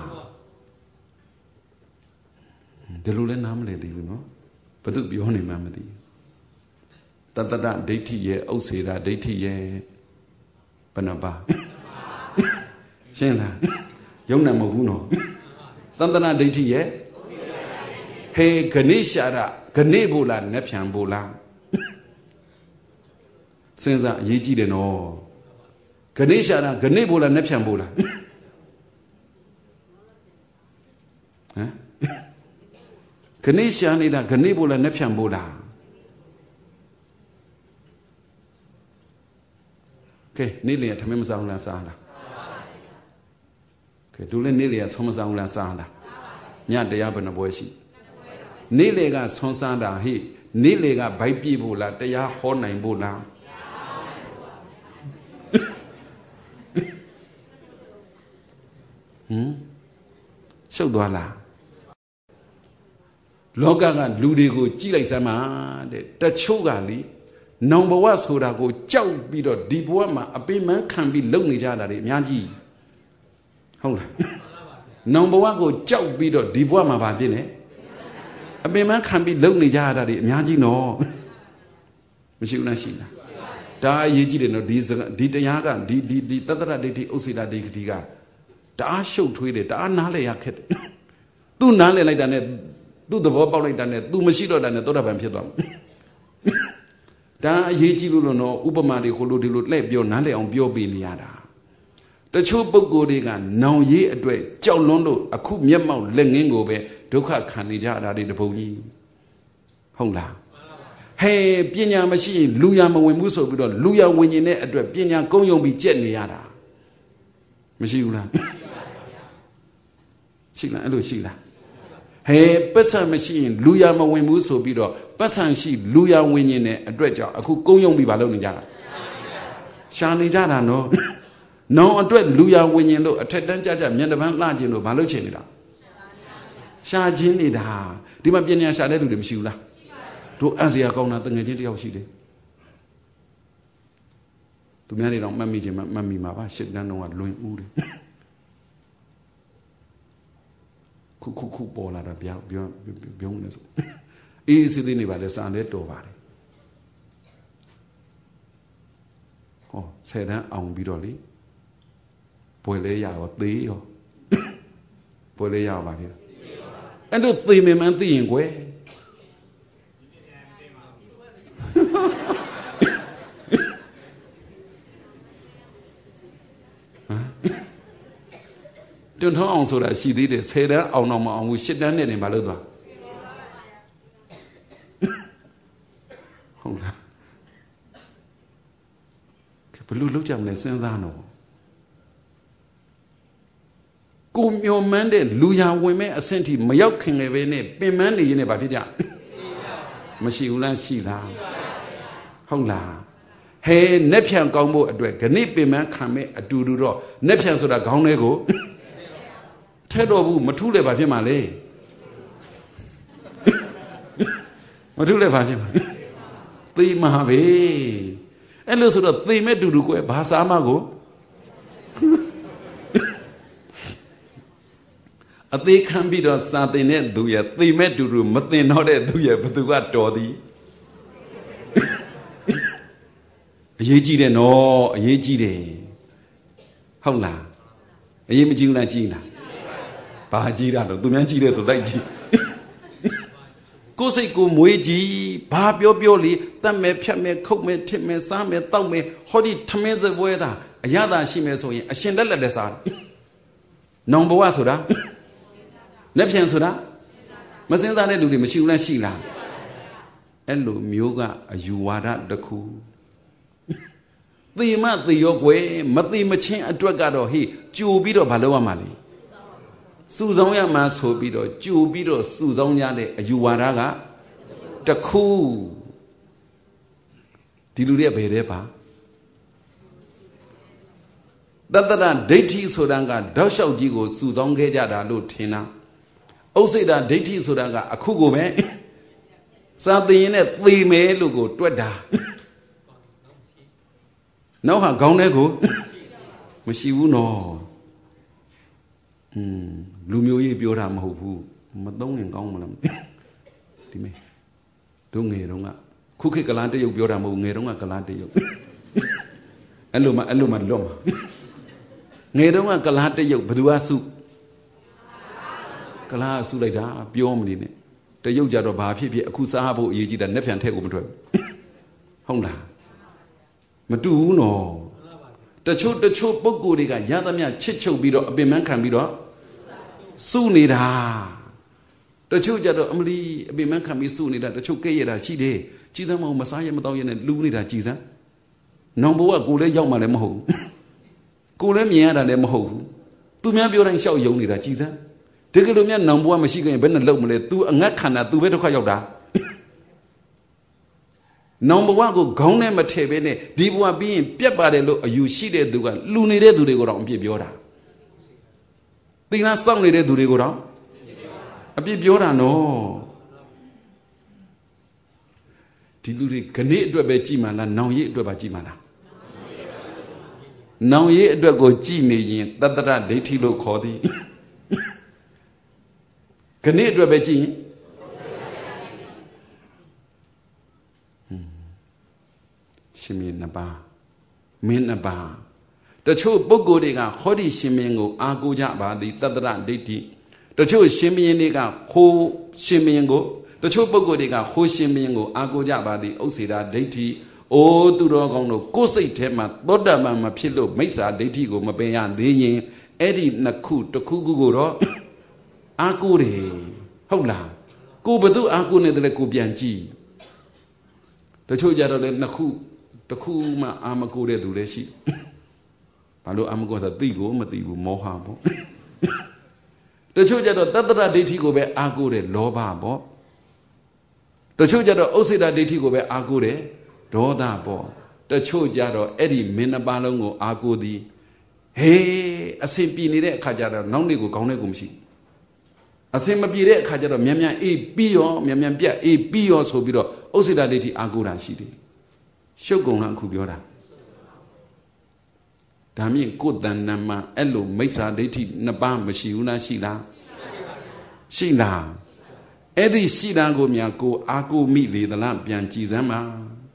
ဒီလိုလဲနားမလဲသေးဘူးနော်ဘာသူပြောနေမှမသိတတ္တရဒိဋ္ဌိရဲ့ဥစ္စေတာဒိဋ္ဌိရဲ့ဘယ်နှပါရှင်းလားယုံနာမဟုတ်ဘူးနော်တတ္တရဒိဋ္ဌိရဲ့ဟေဂဏိရှာရဂဏိဖို့လားနှက်ဖြန်ဖို့လားစဉ်းစားအရေးကြီးတယ်နော်ဂဏိရှာရဂဏိဖို့လားနှက်ဖြန်ဖို့လားဟမ်ဂဏိရှာနေတာဂဏိဖို့လားနှက်ဖြန်ဖို့လားကဲနေ့လျာထမင်းမစားဘူးလားစားလားကဲလူလည်းနေ့လျာဆုံးမစားဘူးလားစားလားညတရားဘယ်နှပွဲရှိနေ့လေကဆွန်စားတာဟိနေ့လေကဗိုက်ပြဖို့လားတရားဟောနိုင်ဖို့လားဟမ်ရှုပ်သွားလားလောကကလူတွေကိုကြည့်လိုက်စမ်းပါတဲ့တချို့ကလေနောင်ဘဝဆိုတာကိုကြောက်ပြီးတော့ဒီဘဝမှာအပိမန်းခံပြီးလုံနေကြတာတွေအများကြီးဟုတ်လားနောင်ဘဝကိုကြောက်ပြီးတော့ဒီဘဝမှာဘာဖြစ်လဲအပင်မခံပြီးလုံနေကြရတာတွေအများကြီးနော်မရှိဘူးလားရှိလားဒါအရေးကြီးတယ်နော်ဒီဒီတရားကဒီဒီဒီတတ္တရဒိဋ္ဌိဥစ္စေတာဒိဋ္ဌိကတအားရှုပ်ထွေးတယ်တအားနားလဲရခက်တယ်သူ့နားလဲလိုက်တာနဲ့သူ့သဘောပေါက်လိုက်တာနဲ့ तू မရှိတော့တာနဲ့သောတာပန်ဖြစ်သွားမှာဒါအရေးကြီးလို့လို့နော်ဥပမာတွေခိုလို့ဒီလိုလှည့်ပြောနားလည်အောင်ပြောပြနေရတာတချို့ပုဂ္ဂိုလ်တွေကနောင်ရေးအတွက်ကြောက်လွန်းလို့အခုမျက်မှောက်လက်ငင်းကိုပဲဒုက္ခခံနေကြတာတွေတပုံကြီးဟုတ်လားဟဲ့ပညာမရှိရင်လူရမဝင်ဘူးဆိုပြီးတော့လူရဝင်ရင်တဲ့အတွက်ပညာကုန်းယုံပြီးကြက်နေရတာမရှိဘူးလားရှိလားအဲ့လိုရှိလားဟဲ့ပတ်စံမရှိရင်လူရမဝင်ဘူးဆိုပြီးတော့ပတ်စံရှိလူရဝင်ရင်တဲ့အတွက်ကြောင့်အခုကုန်းယုံပြီးမလုပ်နေကြတာရှာနေကြတာနော်နောင်အတွက်လူရဝင်ရင်လို့အထက်တန်းကြကြမျက်နှာပန်းလှခြင်းလို့မလုပ်ချင်နေတာရှာခြင်းနေတာဒီမှာပညာရှာတဲ့လူတွေမရှိဘူးလားတို့အံ့စရာကောင်းတာတငယ်ချင်းတယောက်ရှိတယ်သူများတွေတော့မှတ်မိခြင်းမှတ်မိမှာပါရှစ်တန်းတော့ကလွင်ဦးတယ်ခုခုခုပေါ်လာတာပြောပြောပြောနေဆိုအေးစစ်သေးနေပါလေစာလည်းတော်ပါတယ်ဟောဆယ်တန်းအောင်ပြီးတော့လေပွဲလဲရရောသေးရောပွဲလဲရပါဗျာအဲ့တော့သေမယ်မှန်းသိရင်ကွယ်တွန်းထောင်းအောင်ဆိုတာရှိသေးတယ်ဆယ်တန်းအောင်တော့မအောင်ဘူးရှစ်တန်းနဲ့နေမလုပ်သွားဟုတ်လားဘယ်လိုလုပ်ကြမလဲစဉ်းစားတော့ကိုမျောမှန်းတဲ့လူရဝင်မဲ့အဆင့်ထိမရောက်ခင်လည်းပဲနဲ့ပင်မနေရင်လည်းဘာဖြစ်ကြမရှိဘူးလားရှိလားဟုတ်လားဟဲနက်ဖြန်ကောင်းဖို့အတွက်ဂဏိပင်မခံမဲ့အတူတူတော့နက်ဖြန်ဆိုတာခေါင်းထဲကိုထဲတော့ဘူးမထုလည်းဘာဖြစ်မှာလဲမထုလည်းဘာဖြစ်မှာသေမှာပဲအဲ့လို့ဆိုတော့သေမဲ့တူတူကွယ်ဘာစားမကိုအသေးခံပြီးတော့စာသင်တဲ့သူရဲ့သေမဲ့တူတူမသင်တော့တဲ့သူရဲ့ဘသူကတော်သည်အရေးကြီးတယ်နော်အရေးကြီးတယ်ဟုတ်လားအရေးမကြီးဘူးလားကြီးလားဘာကြီးတာတော့သူများကြီးတယ်ဆိုလိုက်ကြီးကိုယ်စိတ်ကိုမွေးကြည့်ဘာပြောပြောလေတတ်မယ်ဖြတ်မယ်ခုတ်မယ်ထစ်မယ်စားမယ်တောက်မယ်ဟောဒီထမင်းစပွဲတာအရသာရှိမယ်ဆိုရင်အရှင်လက်လက်လက်စားနောင်ဘဝဆိုတာလက်ဖြန်ဆိုတာမစင်စားတဲ့လူတွေမရှိဘူးလားရှိလားအဲ့လိုမျိုးကအယူဝါဒတစ်ခုသေမသေရောကွယ်မသေမချင်းအတွက်ကတော့ဟေ့ကြိုပြီးတော့မလုပ်ရမှာလေစုဆောင်ရမှာဆိုပြီးတော့ကြိုပြီးတော့စုဆောင်ရတဲ့အယူဝါဒကတစ်ခုဒီလူတွေဘယ်တဲ့ပါတတ္တရဒိဋ္ဌိဆိုတာကတောက်လျှောက်ကြီးကိုစုဆောင်ခဲ့ကြတာလို့ထင်တာဥစ္စေတာဒိဋ္ဌိဆိုတာကအခုကိုပဲစာသင်ရင်နဲ့သေမယ်လို့ကိုတွက်တာနောက်ဟာခေါင်းထဲကိုမရှိဘူးနော်อืมလူမျိုးရေးပြောတာမဟုတ်ဘူးမသုံးရင်ကောင်းမလားဒီမေတို့ငယ်တုန်းကခုခေတ်ကလားတရုတ်ပြောတာမဟုတ်ငယ်တုန်းကကလားတရုတ်အဲ့လိုမှအဲ့လိုမှလွတ်မှာငယ်တုန်းကကလားတရုတ်ဘယ်သူကစုကလားစုလိုက်တာပြောမနေနဲ့တရုတ်ကြတော့ဘာဖြစ်ဖြစ်အခုစားဖို့အရေးကြီးတာလက်ဖြန်ထည့်ကိုမထွက်ဟုတ်လားမတူဘူးနော်တချို့တချို့ပုံကိုယ်တွေကရသမျှချစ်ချုပ်ပြီးတော့အပင်ပန်းခံပြီးတော့စုနေတာတချို့ကြတော့အမလီအပင်ပန်းခံပြီးစုနေတာတချို့ကဲ့ရတာရှိတယ်ကြည်စမ်းမအောင်မစားရမတော့ရနဲ့လူနေတာကြည်စမ်းနောင်ဘဝကိုလည်းရောက်မှလည်းမဟုတ်ဘူးကိုလည်းမြင်ရတာလည်းမဟုတ်ဘူးသူများပြောတိုင်းရှောက်ယုံနေတာကြည်စမ်းတကယ်လို့များနောင်ဘဝမရှိခင်ဘယ်နဲ့လုံမလဲ तू အငတ်ခန္ဓာ तू ပဲဒုက္ခရောက်တာနောင်ဘဝကိုခေါင်းနဲ့မထည့်ဘဲနဲ့ဒီဘဝပြီးရင်ပြတ်ပါတယ်လို့အယူရှိတဲ့သူကလူနေတဲ့သူတွေကိုတော့အပြစ်ပြောတာသီလစောင့်နေတဲ့သူတွေကိုတော့အပြစ်ပြောတာနော်ဒီလူတွေခဏအတွက်ပဲကြည်မှလားနောင်ရေးအတွက်ပါကြည်မှလားနောင်ရေးအတွက်ကိုကြည်နေရင်တတ္တရဒိဋ္ဌိလို့ခေါ်သည်ခဏအတွက်ပဲကြည်ရင်ရှင်မင်းနှစ်ပါးမင်းနှစ်ပါးတချို့ပုဂ္ဂိုလ်တွေကဟောဒီရှင်မင်းကိုအာကိုကြပါသည်တတ္တရဒိဋ္ဌိတချို့ရှင်ဘုရင်တွေကခိုးရှင်ဘုရင်ကိုတချို့ပုဂ္ဂိုလ်တွေကခိုးရှင်ဘုရင်ကိုအာကိုကြပါသည်ဥစ္စေတာဒိဋ္ဌိအိုးသူတော်ကောင်းတို့ကိုယ်စိတ်ထဲမှာသောတပန်မဖြစ်လို့မိစ္ဆာဒိဋ္ဌိကိုမပင်ရသေးရင်အဲ့ဒီနှစ်ခုတစ်ခုခုကိုတော့အာကိုတယ်ဟုတ်လားကိုဘသူအာကိုနေတယ်ကိုပြန်ကြည့်တချို့ကြတော့လေနှစ်ခုတစ်ခုမှအာမကိုတဲ့သူလည်းရှိဘာလို့အာမကိုဆိုသိကိုမသိဘူးမောဟပေါ့တချို့ကြတော့တတ္တရဒိဋ္ဌိကိုပဲအာကိုတယ်လောဘပေါ့တချို့ကြတော့ဥစ္စေတဒိဋ္ဌိကိုပဲအာကိုတယ်ဒေါသပေါ့တချို့ကြတော့အဲ့ဒီမင်းနှစ်ပါးလုံးကိုအာကိုသည်ဟေးအစင်ပြေနေတဲ့အခါကျတော့နောက်နေ့ကိုခေါင်းထဲကိုမရှိအစင်မပြေတဲ့အခါကျတော့မြန်မြန်အေးပြီးရောမြန်မြန်ပြတ်အေးပြီးရောဆိုပြီးတော့ဥစ္စေတဒိဋ္ဌိအာကိုတာရှိတယ်ရှုပ်ကုန်လားအခုပြောတာဒါမြင့်ကိုယ်တဏ္ဍမှာအဲ့လိုမိစ္ဆာဒိဋ္ဌိနှစ်ပါးမရှိဘူးလားရှိလားရှိလားအဲ့ဒီရှိတာကိုများကိုအာကိုမိလေသလားပြန်ကြည်စမ်းပါ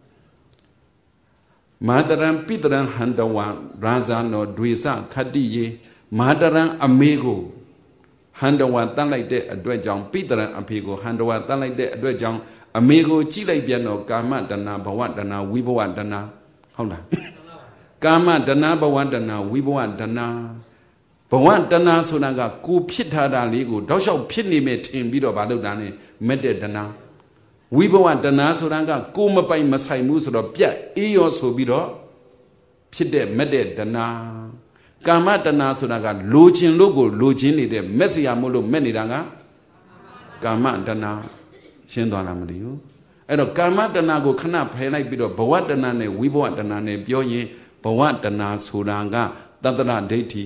မာတရံပိတရံဟန္တဝါရာဇာနောဒွေစခတ္တိယေမာတရံအမေကိုဟန္တဝါတတ်လိုက်တဲ့အတွက်ကြောင့်ပိတရံအဖေကိုဟန္တဝါတတ်လိုက်တဲ့အတွက်ကြောင့်အမေကိုကြည့်လိုက်ပြန်တော့ကာမတဏဘဝတဏဝိဘဝတဏဟုတ်လားကာမတဏဘဝတဏဝိဘဝတဏဘဝတဏဆိုတာကကိုဖြစ်ထားတာလေးကိုတောက်လျှောက်ဖြစ်နေမယ်ထင်ပြီးတော့ဘာလုပ်တာလဲမက်တဲ့တဏဝိဘဝတဏဆိုတာကကိုမပိုင်မဆိုင်ဘူးဆိုတော့ပြတ်အေးရောဆိုပြီးတော့ဖြစ်တဲ့မက်တဲ့တဏကာမတဏဆိုတာကလိုချင်လို့ကိုလိုချင်နေတဲ့မက်စရာမို့လို့မက်နေတာကကာမတဏရှင်းသွားလားမသိဘူးအဲ့တော့ကာမတဏကိုခဏဖယ်လိုက်ပြီးတော့ဘဝတဏနဲ့ဝိဘဝတဏနဲ့ပြောရင်ဘဝတဏဆိုတာကတတ္တရဒိဋ္ဌိ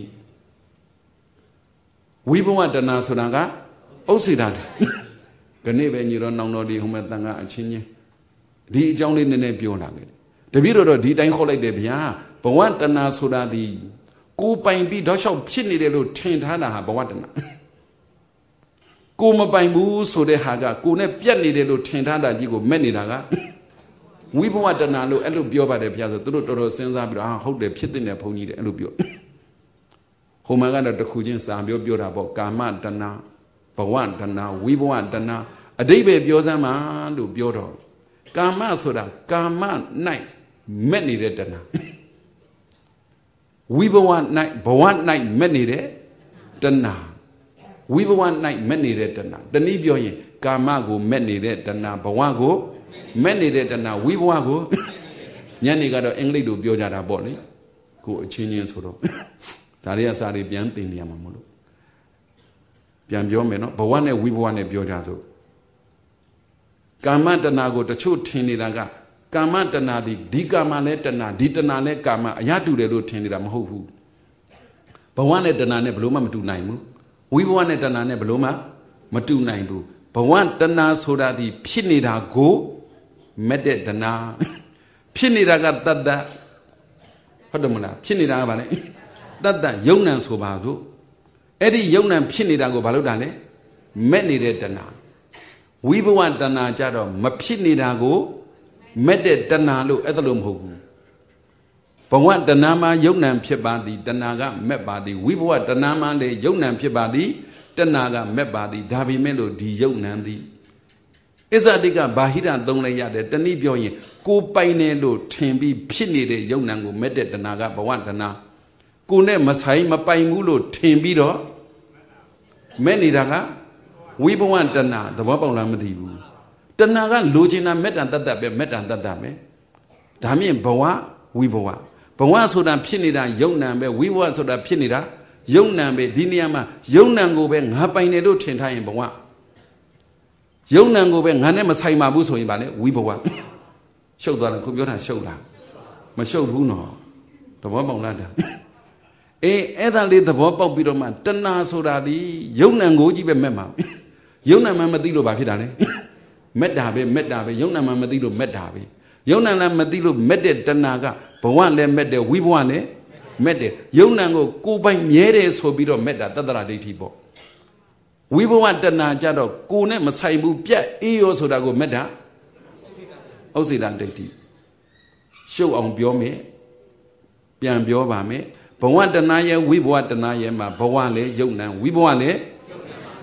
ဝိဘဝတဏဆိုတာကဥစ္စေတာခဏပဲညီတော်နောင်တော်ဒီဟိုမဲ့တန်ခါအချင်းချင်းဒီအကြောင်းလေးနည်းနည်းပြောလာခဲ့တယ်တပည့်တော်တော့ဒီတိုင်းခေါ်လိုက်တယ်ဗျာဘဝတဏဆိုတာဒီကိုပိုင်ပြီးတော့လျှောက်ဖြစ်နေတယ်လို့ထင်ထားတာဟာဘဝတဏကိုမပိုင်ဘူးဆိုတဲ့ဟာကကိုနဲ့ပြတ်နေတယ်လို့ထင်ထားတာကြီးကိုမက်နေတာကဝိဘဝတဏလို့အဲ့လိုပြောပါတယ်ဗျာဆိုသူတို့တော်တော်စဉ်းစားပြီးတော့ဟာဟုတ်တယ်ဖြစ်တဲ့ဘုန်းကြီးတယ်အဲ့လိုပြောဟိုမှာကတော့တခုချင်းစာပြောပြောတာပေါ့ကာမတဏဘဝတဏဝိဘဝတဏအဓိပ္ပာယ်ပြောစမ်းပါလို့ပြောတော့ကာမဆိုတာကာမ၌မက်နေတဲ့တဏဝိဘဝ၌ဘဝ၌မက်နေတဲ့တဏဝိဘဝ၌မက်နေတဲ့တဏတနည်းပြောရင်ကာမကိုမက်နေတဲ့တဏဘဝကိုမက်နေတဲ့တဏဝိဘဝကိုညနေကတော့အင်္ဂလိပ်လိုပြောကြတာပေါ့လေကိုအချင်းချင်းဆိုတော့ဒါတွေကစာတွေပြန်သင်နေရမှာမလို့ပြန်ပြောမယ်နော်ဘဝနဲ့ဝိဘဝနဲ့ပြောကြစို့ကာမတဏကိုတချို့ထင်နေတာကကာမတဏဒီဒီကာမနဲ့တဏဒီတဏနဲ့ကာမအရတူတယ်လို့ထင်နေတာမဟုတ်ဘူးဘဝနဲ့တဏနဲ့ဘလို့မှမတူနိုင်ဘူးဝိဘဝနဲ့တဏနဲ့ဘလို့မှမတူနိုင်ဘူးဘဝတဏဆိုတာဒီဖြစ်နေတာကိုမက်တဲ့တဏဖြစ်နေတာကတတ္တဟုတ်တယ်မလားဖြစ်နေတာကဘာလဲတတ္တယုံ nant ဆိုပါစို့အဲ့ဒီယုံ nant ဖြစ်နေတာကိုဘာလို့တာလဲမက်နေတဲ့တဏဝိဘဝတဏကြတော့မဖြစ်နေတာကိုမက်တဲ့တဏလို့အဲ့ဒါလို့မဟုတ်ဘူးဘဝတဏမှာယုံ nant ဖြစ်ပါသည်တဏကမက်ပါသည်ဝိဘဝတဏမှာလည်းယုံ nant ဖြစ်ပါသည်တဏကမက်ပါသည်ဒါပေမဲ့လို့ဒီယုံ nant သည်အစ္ဆတိကဘာဟိရသုံးလိုက်ရတယ်တနည်းပြောရင်ကိုပိုင်တယ်လို့ထင်ပြီးဖြစ်နေတဲ့ယုံ nant ကိုမက်တဲ့တဏကဘဝတဏကိုနဲ့မဆိုင်မပိုင်ဘူးလို့ထင်ပြီးတော့မဲ့နေတာကဝိဘဝတဏသဘောပေါက်လားမသိဘူးတဏကလိုချင်တာမေတ္တာတတ်တတ်ပဲမေတ္တာတတ်တတ်ပဲဒါမြင့်ဘဝဝိဘဝဘဝဆိုတာဖြစ်နေတာယုံ nant ပဲဝိဘဝဆိုတာဖြစ်နေတာယုံ nant ပဲဒီနေရာမှာယုံ nant ကိုပဲငါပိုင်တယ်လို့ထင်ထားရင်ဘဝယုံ nant ကိုပဲငါနဲ့မဆိုင်ပါဘူးဆိုရင်ဗာလေဝိဘဝရှုပ်သွားတယ်ခုပြောတာရှုပ်လားမရှုပ်ဘူးနော်သဘောပေါက်လားဒါအေးအဲ့ဒါလေးသဘောပေါက်ပြီးတော့မှတဏဆိုတာဒီယုံ nant ကိုကြီးပဲမက်မှာယုံ nant မှမသိလို့ဘာဖြစ်တာလဲမက်တာပဲမက်တာပဲယုံ nant မှမသိလို့မက်တာပဲယုံ nant လည်းမသိလို့မက်တဲ့တဏကဘဝလည်းမက်တယ်ဝိဘဝလည်းမက်တယ်ယုံ nant ကိုကိုယ်ပိုင်မြဲတယ်ဆိုပြီးတော့မက်တာတတ္တရဒိဋ္ဌိပေါ့ဝိဘဝတဏကြတော့ကိုယ်နဲ့မဆိုင်ဘူးပြတ်အေးရောဆိုတာကိုမက်တာဥစ္စေတဒိဋ္ဌိရှုပ်အောင်ပြောမယ်ပြန်ပြောပါမယ်ဘဝတဏရဲ့ဝိဘဝတဏရဲ့မှာဘဝလည်းယုံ nant ဝိဘဝလည်း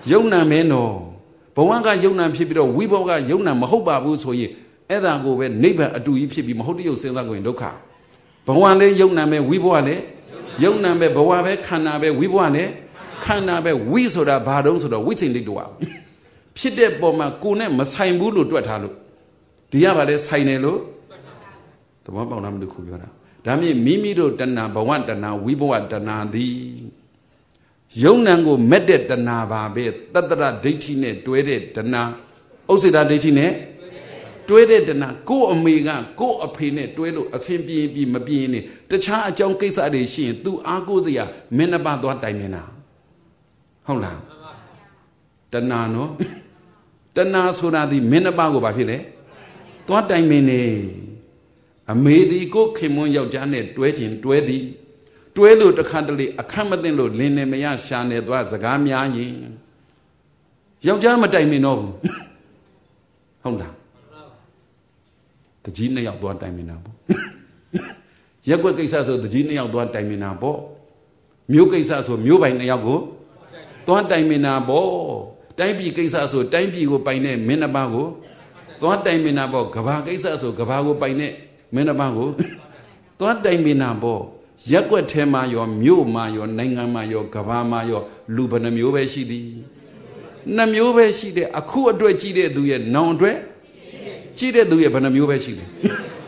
ယုံနာမဲနော်ဘဝကယုံနာဖြစ်ပြီးတော့ဝိဘောကယုံနာမဟုတ်ပါဘူးဆိုရင်အဲ့ဒါကိုပဲနိဗ္ဗာန်အတူကြီးဖြစ်ပြီးမဟုတ်တရုပ်စဉ်းစားကိုရင်ဒုက္ခဘဝလည်းယုံနာမဲဝိဘောကလည်းယုံနာမဲဘဝပဲခန္ဓာပဲဝိဘောကလည်းခန္ဓာပဲဝိဆိုတာဘာတုံးဆိုတော့ဝိစိန်တိတ်တော်ဖြစ်တဲ့ပုံမှာကိုယ်နဲ့မဆိုင်ဘူးလို့တွက်ထားလို့ဒီကဘာလဲဆိုင်တယ်လို့သဘောပေါက်လားမလို့ခုပြောတာဒါမြင့်မိမိတို့တဏှာဘဝတဏှာဝိဘဝတဏှာသည်ယုံနံကိုမက်တဲ့တဏှာပါပဲတတ္တရဒိဋ္ဌိနဲ့တွဲတဲ့တဏှာဥစ္စေတဒိဋ္ဌိနဲ့တွဲတဲ့တဏှာကိုယ့်အမေကကိုယ့်အဖေနဲ့တွဲလို့အစဉ်ပြေးပြီးမပြေးနေတခြားအကြောင်းကိစ္စတွေရှိရင် तू အားကိုးစရာမင်းနှပါသွားတိုင်မင်းတာဟုတ်လားတဏှာနော်တဏှာဆိုတာဒီမင်းနှပါကိုဘာဖြစ်လဲသွားတိုင်မင်းနေအမေဒီကိုခင်မွန်းယောက်ျားနဲ့တွဲခြင်းတွဲသည်တွဲလို့တခါတလေအခက်မသိလို့လင်းနေမရရှာနေသွားစကားများရင်ယောက်ျားမတိုင်မင်တော့ဘူးဟုတ်လားတကြီးနှစ်ယောက်သွားတိုင်မင်တာပေါ့ရက်ွက်ကိစ္စဆိုတကြီးနှစ်ယောက်သွားတိုင်မင်တာပေါ့မျိုးကိစ္စဆိုမျိုးပိုင်နှစ်ယောက်ကိုသွားတိုင်မင်တာပေါ့တိုင်းပြည်ကိစ္စဆိုတိုင်းပြည်ကိုပိုင်တဲ့မင်းနှပါကိုသွားတိုင်မင်တာပေါ့ကဘာကိစ္စဆိုကဘာကိုပိုင်တဲ့မင်းနှပါကိုသွားတိုင်မင်တာပေါ့ရက်ွက်ထဲမှာရောမြို့မှာရောနိုင်ငံမှာရောကဘာမှာရောလူဘယ်နှမျိုးပဲရှိသည်နှမျိုးပဲရှိတယ်အခုအတွက်ကြည့်တဲ့သူရဲ့နောင်အတွက်ကြည့်တဲ့သူရဲ့ဘယ်နှမျိုးပဲရှိတယ်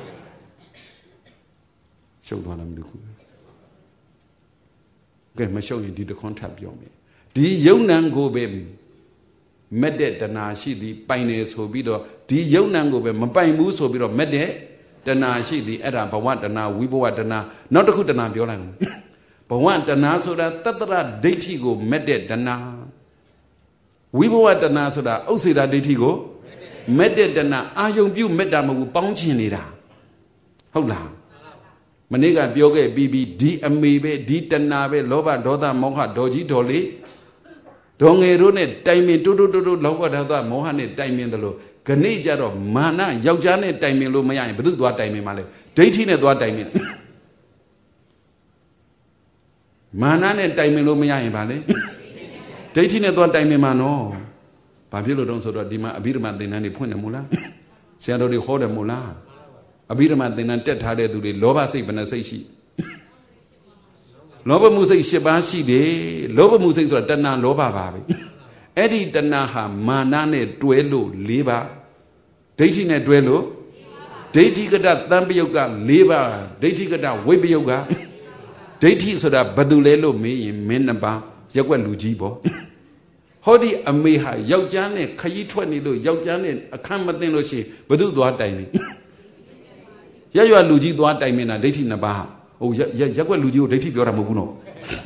ရှုပ်သွားလားမသိဘူးကဲမရှုပ်ရင်ဒီတခွန်းထပ်ပြောမယ်ဒီယုံနံကိုပဲမက်တဲ့တဏှာရှိသည်ပိုင်နေဆိုပြီးတော့ဒီယုံနံကိုပဲမပိုင်ဘူးဆိုပြီးတော့မက်တဲ့တဏှာရှိသည်အဲ့ဒါဘဝတဏှာဝိဘဝတဏှာနောက်တစ်ခုတဏှာပြောလိုက်မယ်ဘဝတဏှာဆိုတာတတ္တရဒိဋ္ဌိကိုမက်တဲ့တဏှာဝိဘဝတဏှာဆိုတာဥစ္စေတဒိဋ္ဌိကိုမက်တဲ့တဏှာအာယုံပြုမက်တာမဟုတ်ဘူးပေါင်းချင်နေတာဟုတ်လားမနေ့ကပြောခဲ့ပြီးပြီးဒီအမေပဲဒီတဏှာပဲလောဘဒေါသမောဟဒေါ်ကြီးဒေါ်လေးဒေါ်ငယ်တို့နဲ့တိုင်ပင်တိုးတိုးတိုးတိုးလောဘဒေါသမောဟနဲ့တိုင်ပင်တယ်လို့ခဏကြတော့မာနယောက်ျားနဲ့တိုင်ပင်လို့မရရင်ဘယ်သူသွားတိုင်ပင်မှာလဲဒိဋ္ဌိနဲ့သွားတိုင်ပင်မာနနဲ့တိုင်ပင်လို့မရရင်ဗာလေဒိဋ္ဌိနဲ့သွားတိုင်ပင်မှာနော်ဘာဖြစ်လို့တုံးဆိုတော့ဒီမှာအဘိဓမ္မာသင်္นานတွေဖွင့်တယ်မို့လားဆရာတော်တွေဟောတယ်မို့လားအဘိဓမ္မာသင်္นานတက်ထားတဲ့သူတွေလောဘစိတ်ဘယ်နှစိတ်ရှိလောဘမှုစိတ်၈ပါးရှိတယ်လောဘမှုစိတ်ဆိုတာတဏှာလောဘပါပဲအဲ့ဒီတဏှာဟာမာနနဲ့တွဲလို့၄ပါးဒိဋ္ဌိနဲ့တွဲလို့ဒိဋ္ဌိကတသံပယုတ်က၄ပါးဒိဋ္ဌိကတဝိပယုတ်ကဒိဋ္ဌိဆိုတာဘယ်သူလဲလို့မေးရင်မင်းနှစ်ပါးရက်ွက်လူကြီးပေါ့ဟောဒီအမေဟာယောက်ျားနဲ့ခရီးထွက်နေလို့ယောက်ျားနဲ့အခန့်မသိလို့ရှိရင်ဘယ်သူသွားတိုင်နေရက်ရွက်လူကြီးသွားတိုင်နေတာဒိဋ္ဌိနှစ်ပါးဟိုရက်ွက်လူကြီးကိုဒိဋ္ဌိပြောတာမဟုတ်ဘူးနော်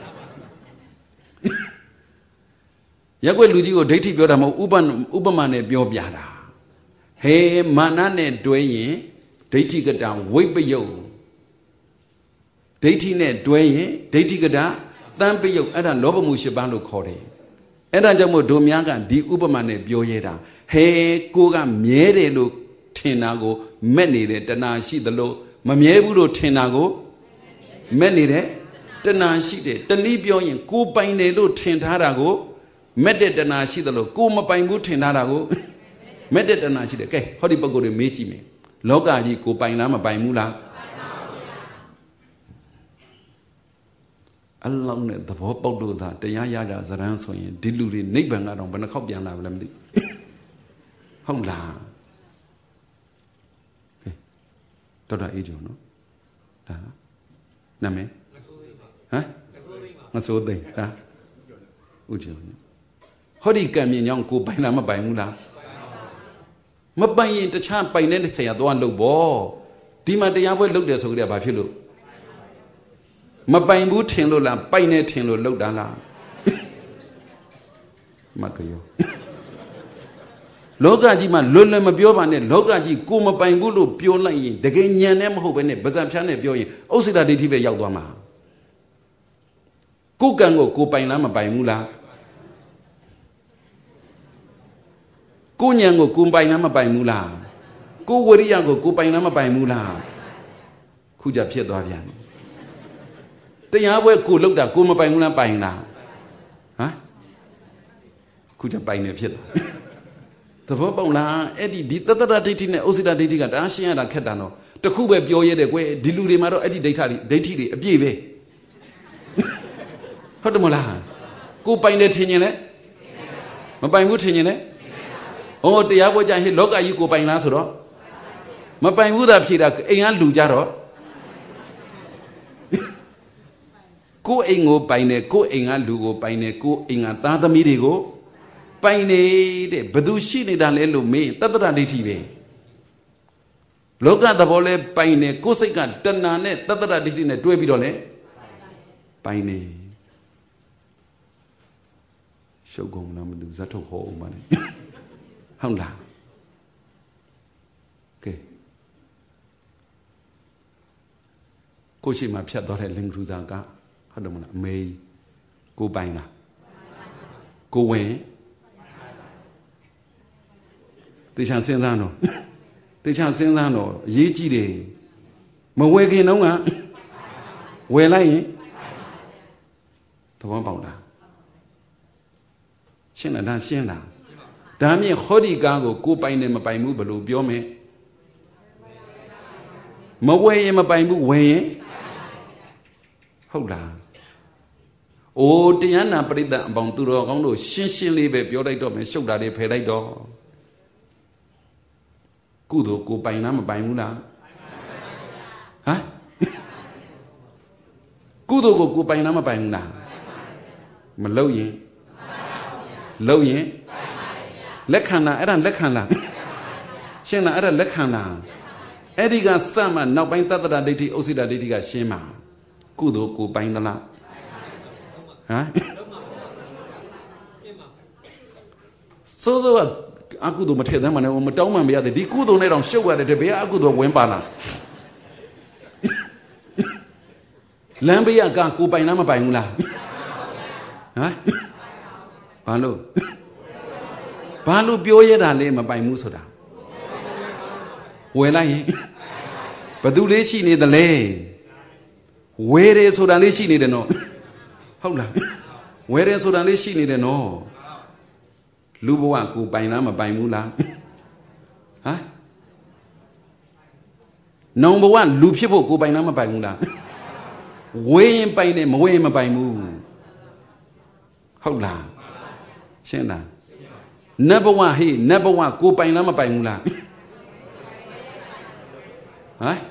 ရက်ွက်လူကြီးကိုဒိဋ္ဌိပြောတာမဟုတ်ဥပဥပမာနဲ့ပြောပြတာဟေမာနနဲ့တွဲရင်ဒိဋ္ဌိကတဝိပယုတ်ဒိဋ္ဌိနဲ့တွဲရင်ဒိဋ္ဌိကတသံပယုတ်အဲ့ဒါလောဘမှု၈ပါးလို့ခေါ်တယ်အဲ့ဒါကြောင့်မို့ဒုများကဒီဥပမာနဲ့ပြောရတာဟေကိုကမြဲတယ်လို့ထင်တာကိုမက်နေတဲ့တဏှာရှိသလိုမမြဲဘူးလို့ထင်တာကိုမက်နေတဲ့တဏှာရှိတယ်တနည်းပြောရင်ကိုပိုင်တယ်လို့ထင်ထားတာကိုမက်တဲ့တဏှာရှိသလိုကိုမပိုင်ဘူးထင်ထားတာကိုမက်တဲ့တဏှာရှိတယ်ကဲဟောဒီပုဂ္ဂိုလ်တွေမေးကြည့်မယ်လောကကြီးကိုပိုင်လားမပိုင်ဘူးလားအလောင်းနဲ့သဘောပေါက်လို့သာတရားရတာဇရန်းဆိုရင်ဒီလူတွေနိဗ္ဗာန်ကတော့ဘယ်နှခေါက်ပြန်လာမလဲမသိဟုတ်လားကဲတော်တော်အေးကြနော်ဒါနာမည်ဟမ်မစိုးသိမ်းဒါဥကြုံဟောဒီကံမြင်ကြောင့်ကိုပိုင်လားမပိုင်ဘူးလားမပိုင်ရင်တခြားပိုင်တဲ့ဆရာသွားလုပ်ပေါ့ဒီမှာတရားပွဲလုပ်တယ်ဆိုကြတယ်ဘာဖြစ်လို့မပိုင်ဘူးထင်လို့လားပိုင်နေထင်လို့လုပ်တာလားမကရောလောကကြီးမှာလွတ်လွတ်မပြောပါနဲ့လောကကြီးကိုမပိုင်ဘူးလို့ပြောလိုက်ရင်တကယ်ညံနဲ့မဟုတ်ပဲနဲ့ဗဇံဖြားနဲ့ပြောရင်ဥစ္စေတဒိဋ္ဌိပဲရောက်သွားမှာကိုကံကိုကိုပိုင်လားမပိုင်ဘူးလားကိုညံကိုကိုပိုင်လားမပိုင်ဘူးလားကိုဝရိယကိုကိုပိုင်လားမပိုင်ဘူးလားခုကြဖြစ်သွားပြန်တရားပွဲကိုလောက်တာကိုမပိုင်ဘူးလားပိုင်လားဟမ်ခုချက်ပိုင်နေဖြစ်လာသဘောပေါက်လားအဲ့ဒီဒီတတ္တရဒိဋ္ဌိနဲ့ဥစ္စဒဒိဋ္ဌိကဒါရှင်းရတာခက်တာနော်တခုပဲပြောရဲတယ်ကွယ်ဒီလူတွေမှာတော့အဲ့ဒီဒိဋ္ဌိတွေဒိဋ္ဌိတွေအပြည့်ပဲဟုတ်တယ်မလားကိုပိုင်တယ်ထင်ရင်လည်းမပိုင်ဘူးထင်ရင်လည်းဟောတရားပွဲကြဟဲ့လောကကြီးကိုပိုင်လားဆိုတော့မပိုင်ဘူးသာဖြေတာအိမ်ကလူကြတော့ကိုအိမ်ကိုပိုင်တယ်ကိုအိမ်ကလူကိုပိုင်တယ်ကိုအိမ်ကသားသမီးတွေကိုပိုင်နေတဲ့ဘသူရှိနေတာလဲလို့မေးတတ္တရဒိဋ္ဌိပဲလောကသဘောလဲပိုင်တယ်ကိုယ်စိတ်ကတဏှာနဲ့တတ္တရဒိဋ္ဌိနဲ့တွဲပြီးတော့လဲပိုင်နေရှုပ်ကုန်လားမသိဇတ်ထုတ်ဟောအောင်ပါလေဟုတ်လားကဲကိုရှိမှဖြတ်သွားတဲ့လင်္ကရူဇာကဟုတ်တယ်မလားအမေကိုပိုင်လားကိုဝင်တေချာစဉ်းစားတော့တေချာစဉ်းစားတော့အရေးကြီးတယ်မဝယ်ခင်တော့ကဝယ်လိုက်ရင်သဘောပေါက်လားရှင်းလားဒါရှင်းလားဒါမြင်ဟောဒီကားကိုကိုပိုင်တယ်မပိုင်ဘူးဘယ်လိုပြောမယ်မဝယ်ရင်မပိုင်ဘူးဝယ်ရင်ဟုတ်လားအိုးတရားနာပရိသတ်အပေါင်းသူတော်ကောင်းတို့ရှင်းရှင်းလေးပဲပြောလိုက်တော့မယ်ရှုပ်တာတွေဖယ်လိုက်တော့ကုသိုလ်ကိုပိုင်လားမပိုင်ဘူးလားဟမ်ကုသိုလ်ကိုကိုပိုင်လားမပိုင်ဘူးလားမလုပ်ရင်လုပ်ရင်လက်ခံလားအဲ့ဒါလက်ခံလားရှင်းလားအဲ့ဒါလက်ခံလားအဲ့ဒီကစမှနောက်ပိုင်းတတ္တရဒိဋ္ဌိဥစ္စဒဒိဋ္ဌိကရှင်းမှာကုသိုလ်ကိုပိုင်သလားဟမ်စိုးစိုးကအကုသိုလ်မထည့်သမ်းမနဲ့မတောင်းမှမရသေးဒီကုသိုလ်နဲ့တောင်ရှုပ်ရတယ်တပည့်အကုသိုလ်ဝင်ပါလားလမ်းဘေးကကိုပိုင်လားမပိုင်ဘူးလားဟမ်ဘာလို့ဘာလို့ပြောရတာလဲမပိုင်ဘူးဆိုတာဝယ်လိုက်ရင်ဘသူလေးရှိနေသလဲဝယ်တယ်ဆိုတာလေးရှိနေတယ်နော်ဟုတ်လားဝယ်တယ်ဆိုတာလေးရှိနေတယ်နော်လူဘဝကိုပိုင်လားမပိုင်ဘူးလားဟမ်နောင်ဘဝလူဖြစ်ဖို့ကိုပိုင်လားမပိုင်ဘူးလားဝယ်ရင်ပိုင်တယ်မဝယ်ရင်မပိုင်ဘူးဟုတ်လားရှင်းလားနတ်ဘဝဟေးနတ်ဘဝကိုပိုင်လားမပိုင်ဘူးလားဟမ်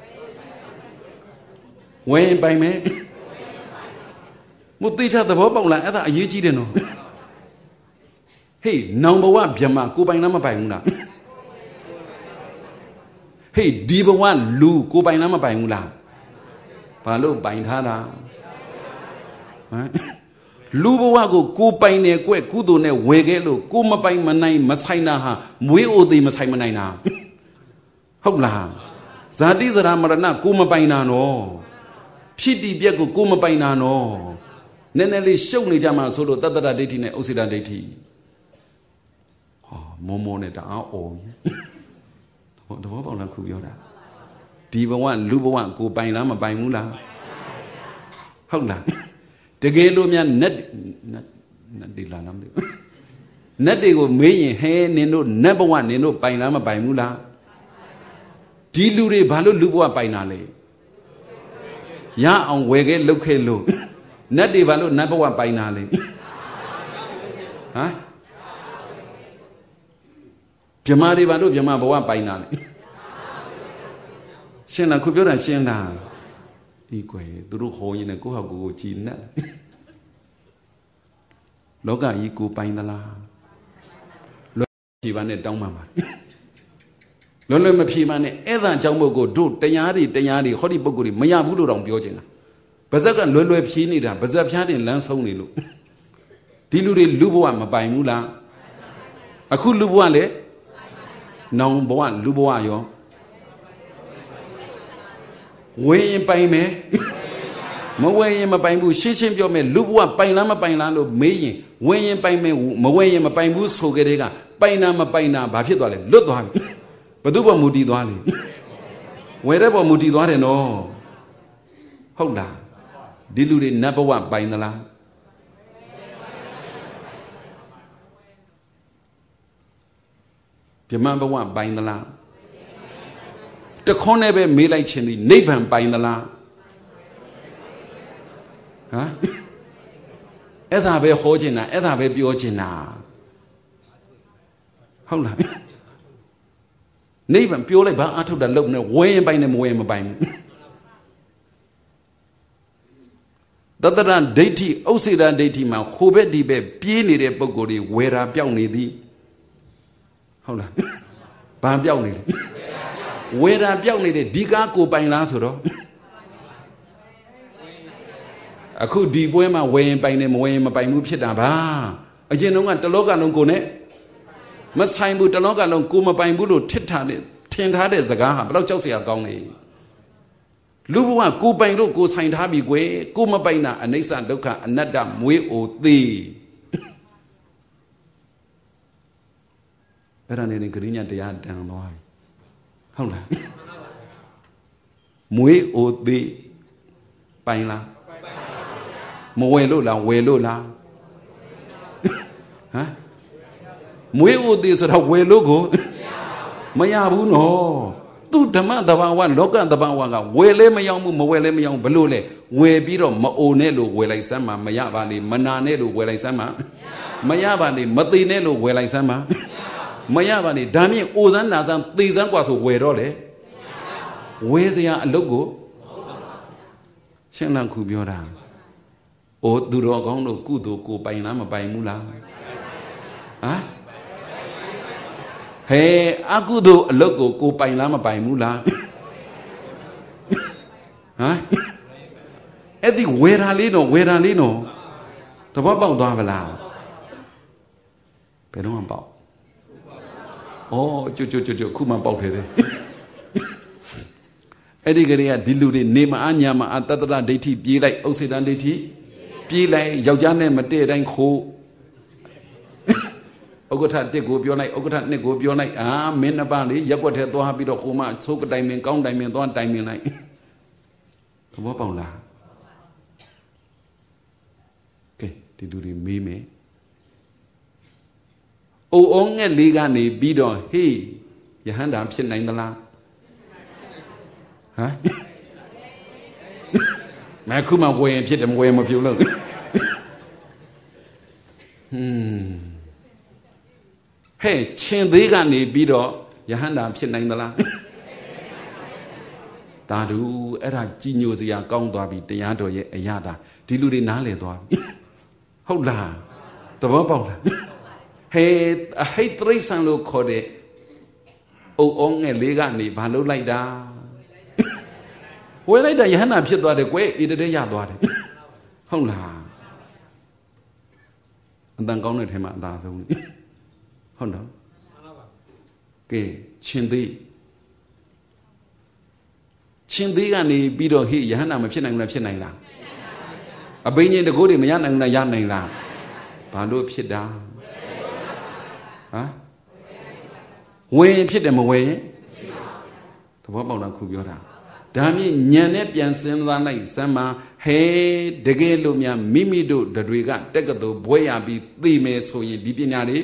ဝယ်ရင်ပိုင်မယ်မသိချသဘောပေါက်လားအဲ့ဒါအရေးကြီးတယ်နော်ဟေးနောင်ဘဝဗြဟ္မာကိုပိုင်လားမပိုင်ဘူးလားဟေးဒီဘဝလူကိုပိုင်လားမပိုင်ဘူးလားဘာလို့ပိုင်ထားတာဟမ်လူဘဝကိုကိုပိုင်တယ်ကွကုသိုလ်နဲ့ဝယ်ခဲ့လို့ကိုမပိုင်မနိုင်မဆိုင်တာဟာမွေးအိုသေးမဆိုင်မနိုင်တာဟုတ်လားဇာတိဇရာမရဏကိုမပိုင်တာနော်ဖြစ်တည်ပြက်ကိုကိုမပိုင်တာနော်နည်းနည်းလေးရှုပ်နေကြမှာဆိုလို့တတ္တရဒိဋ္ဌိနဲ့ဥစ္စဒဒိဋ္ဌိဟာမောမောနဲ့တအားအော်တဘောပေါက်လားခုပြောတာဒီဘဝလူဘဝကိုပိုင်လားမပိုင်ဘူးလားဟုတ်လားတကယ်လို့များနတ်နတ်ဒီလာလားမသိဘူးနတ်တွေကိုမေးရင်ဟဲနင်တို့နတ်ဘဝနင်တို့ပိုင်လားမပိုင်ဘူးလားဒီလူတွေဘာလို့လူဘဝပိုင်တာလဲရအောင်ဝယ်ခဲ့လုတ်ခဲ့လို့နတ်တွေဘာလို့နတ်ဘဝပိုင်တာလဲဟမ်ဗြဟ္မာတွေဘာလို့ဗြဟ္မာဘဝပိုင်တာလဲရှင်းလားခုပြောတာရှင်းလားဒီကွယ်သူတို့ဟောရင်လည်းကိုယ့်ဟာကိုယ်ကိုကြည်နဲ့လောကကြီးကိုပိုင်သလားလောဖြေပါနဲ့တောင်းပါပါလောလောမဖြေပါနဲ့အဲ့ဒါအကြောင်းမို့ကိုတို့တရားတွေတရားတွေဟောဒီပုဂ္ဂိုလ်တွေမရဘူးလို့တောင်ပြောချင်တာပါဇက်ကလွယ်လွယ်ဖြေးနေတာပါဇက်ဖျားတင်လမ်းဆုံးနေလို့ဒီလူတွေလူဘဝမပိုင်ဘူးလားအခုလူဘဝလေနောင်ဘဝလူဘဝရောဝယ်ရင်ပိုင်မယ်မဝယ်ရင်မပိုင်ဘူးရှင်းရှင်းပြောမယ်လူဘဝပိုင်လားမပိုင်လားလို့မေးရင်ဝယ်ရင်ပိုင်မယ်မဝယ်ရင်မပိုင်ဘူးဆိုကြတဲ့ကပိုင်တာမပိုင်တာဘာဖြစ်သွားလဲလွတ်သွားပြီဘသူပေါ်မူတည်သွားလဲဝယ်တဲ့ပေါ်မူတည်သွားတယ်နော်ဟုတ်လားဒီလူတွေနတ်ဘဝပိုင်သလားဟပြမဘဝပိုင်သလားတခွန်းနဲ့ပဲမေးလိုက်ခြင်းဒီနိဗ္ဗာန်ပိုင်သလားဟမ်အဲ့ဒါပဲဟောခြင်းတာအဲ့ဒါပဲပြောခြင်းတာဟုတ်လားနိဗ္ဗာန်ပြောလိုက်ဘာအထုတ်တာလုံနေဝဲရင်ပိုင်နေမဝဲရင်မပိုင်ဘူးတတရဒိဋ္ဌိဥစ္စေတဒိဋ္ဌိမှာဟိုဘက်ဒီဘက်ပြေးနေတဲ့ပုံကိုယ်တွေဝေရာပြောင်းနေသည်ဟုတ်လားဘာပြောင်းနေလဲဝေရာပြောင်းနေတဲ့ဒီကားကိုပိုင်လားဆိုတော့အခုဒီပွဲမှာဝယ်ရင်ပိုင်နေမဝယ်ရင်မပိုင်ဘူးဖြစ်တာပါအရင်တုန်းကတလောကလုံးကိုနဲ့မဆိုင်ဘူးတလောကလုံးကိုမပိုင်ဘူးလို့ထစ်ထားတဲ့ထင်ထားတဲ့စကားဟာဘယ်တော့ကြောက်စရာကောင်းလဲလူဘဝကိုပိုင်လို့ကိုဆိုင်ထားပြီကွယ်ကိုမပိုင်တာအနိစ္စဒုက္ခအနတ္တမွေးအိုသေးအဲ့ဒါနဲ့ဂရိညာတရားတန်သွားပြီဟုတ်လားမွေးအိုသေးပိုင်လားမဝယ်လို့လားဝယ်လို့လားဟမ်မွေးအိုသေးဆိုတော့ဝယ်လို့ကိုမရဘူးနော်သူဓမ္မတဘာဝလောကတဘာဝကဝယ်လဲမရောက်ဘူးမဝယ်လဲမရောက်ဘူးဘလို့လဲဝယ်ပြီးတော့မအိုနဲ့လို့ဝယ်လိုက်စမ်းမှာမရပါလေမနာနဲ့လို့ဝယ်လိုက်စမ်းမှာမရပါလေမသိနဲ့လို့ဝယ်လိုက်စမ်းမှာမရပါလေဒါမြင့်အိုစမ်းနာစမ်းသိစမ်းกว่าဆိုဝယ်တော့လေဝယ်စရာအလုပ်ကိုရှင်းလန်းခုပြောတာအိုသူတော်ကောင်းတို့ကုသိုလ်ကိုပိုင်လားမပိုင်ဘူးလားဟမ်ဟဲအကုသိုလ်အလုပ်ကိုကိုပိုင်လားမပိုင်ဘူးလားဟမ်အဲ့ဒီဝေရာလေးတော့ဝေရာလေးတော့တဘောပေါက်သွားဗလားဘယ်တော့မှပေါက်ဩကျွတ်ကျွတ်ကျွတ်ခုမှပေါက်တယ်တဲ့အဲ့ဒီကလေးကဒီလူတွေနေမအားညာမအားတတ္တရဒိဋ္ဌိပြေးလိုက်ဥစ္စေတဒိဋ္ဌိပြေးလိုက်ယောက်ျားနဲ့မတည့်တိုင်းခိုးဥက္ကဋ္ဌတစ်ကိုပြောလိုက်ဥက္ကဋ္ဌနှစ်ကိုပြောလိုက်အာမင်းနှစ်ပါးလေးရက်ွက်ထဲသွားပြီးတော့ဟိုမှသိုးကတိုင်မင်ကောင်းတိုင်မင်သွားတိုင်မင်လိုက်သဘောပေါက်လားကဲဒီလူတွေမေးမယ်အိုအောင်ငှက်လေးကနေပြီးတော့ဟေးယဟန္တာဖြစ်နိုင်သလားဟမ်မခုမှဝယ်ရင်ဖြစ်တယ်မဝယ်မပြုတ်လို့ဟွန်းဟဲ့ချင်းသေးကနေပြီးတော့ယဟန္တာဖြစ်နိုင်သလားတာဒူအဲ့ဒါကြီးညိုစရာကောင်းသွားပြီတရားတော်ရဲ့အရာတာဒီလူတွေနားလည်သွားပြီဟုတ်လားသဘောပေါက်လားဟဲ့အဟိတ်တရိษံလို့ခေါ်တဲ့အိုအောင်ငယ်လေးကနေဘာလုပ်လိုက်တာဝယ်လိုက်တာယဟန္တာဖြစ်သွားတယ်ကွယ်ဣတရေရသွားတယ်ဟုတ်လားအတန်ကောင်းတဲ့ထဲမှာအသာဆုံးဟုတ်တော့ကဲချင်းသေးချင်းသေးကနေပြီးတော့ဟေ့ယဟန္တာမဖြစ်နိုင်ဘူးလားဖြစ်နိုင်လားအဘိညာဉ်တကိုးတွေမရနိုင်ဘူးလားရနိုင်လားဘာလို့ဖြစ်တာဟမ်ဝယ်ရင်ဖြစ်တယ်မဝယ်ရင်သဘောပေါက်လားခုပြောတာဒါမြင့်ညံနဲ့ပြန်စဉ်းစားလိုက်စမ်းမှာဟဲတကယ်လို့များမိမိတို့တွေကတက်ကတူဘွဲရပြီးသိမယ်ဆိုရင်ဒီပညာတွေ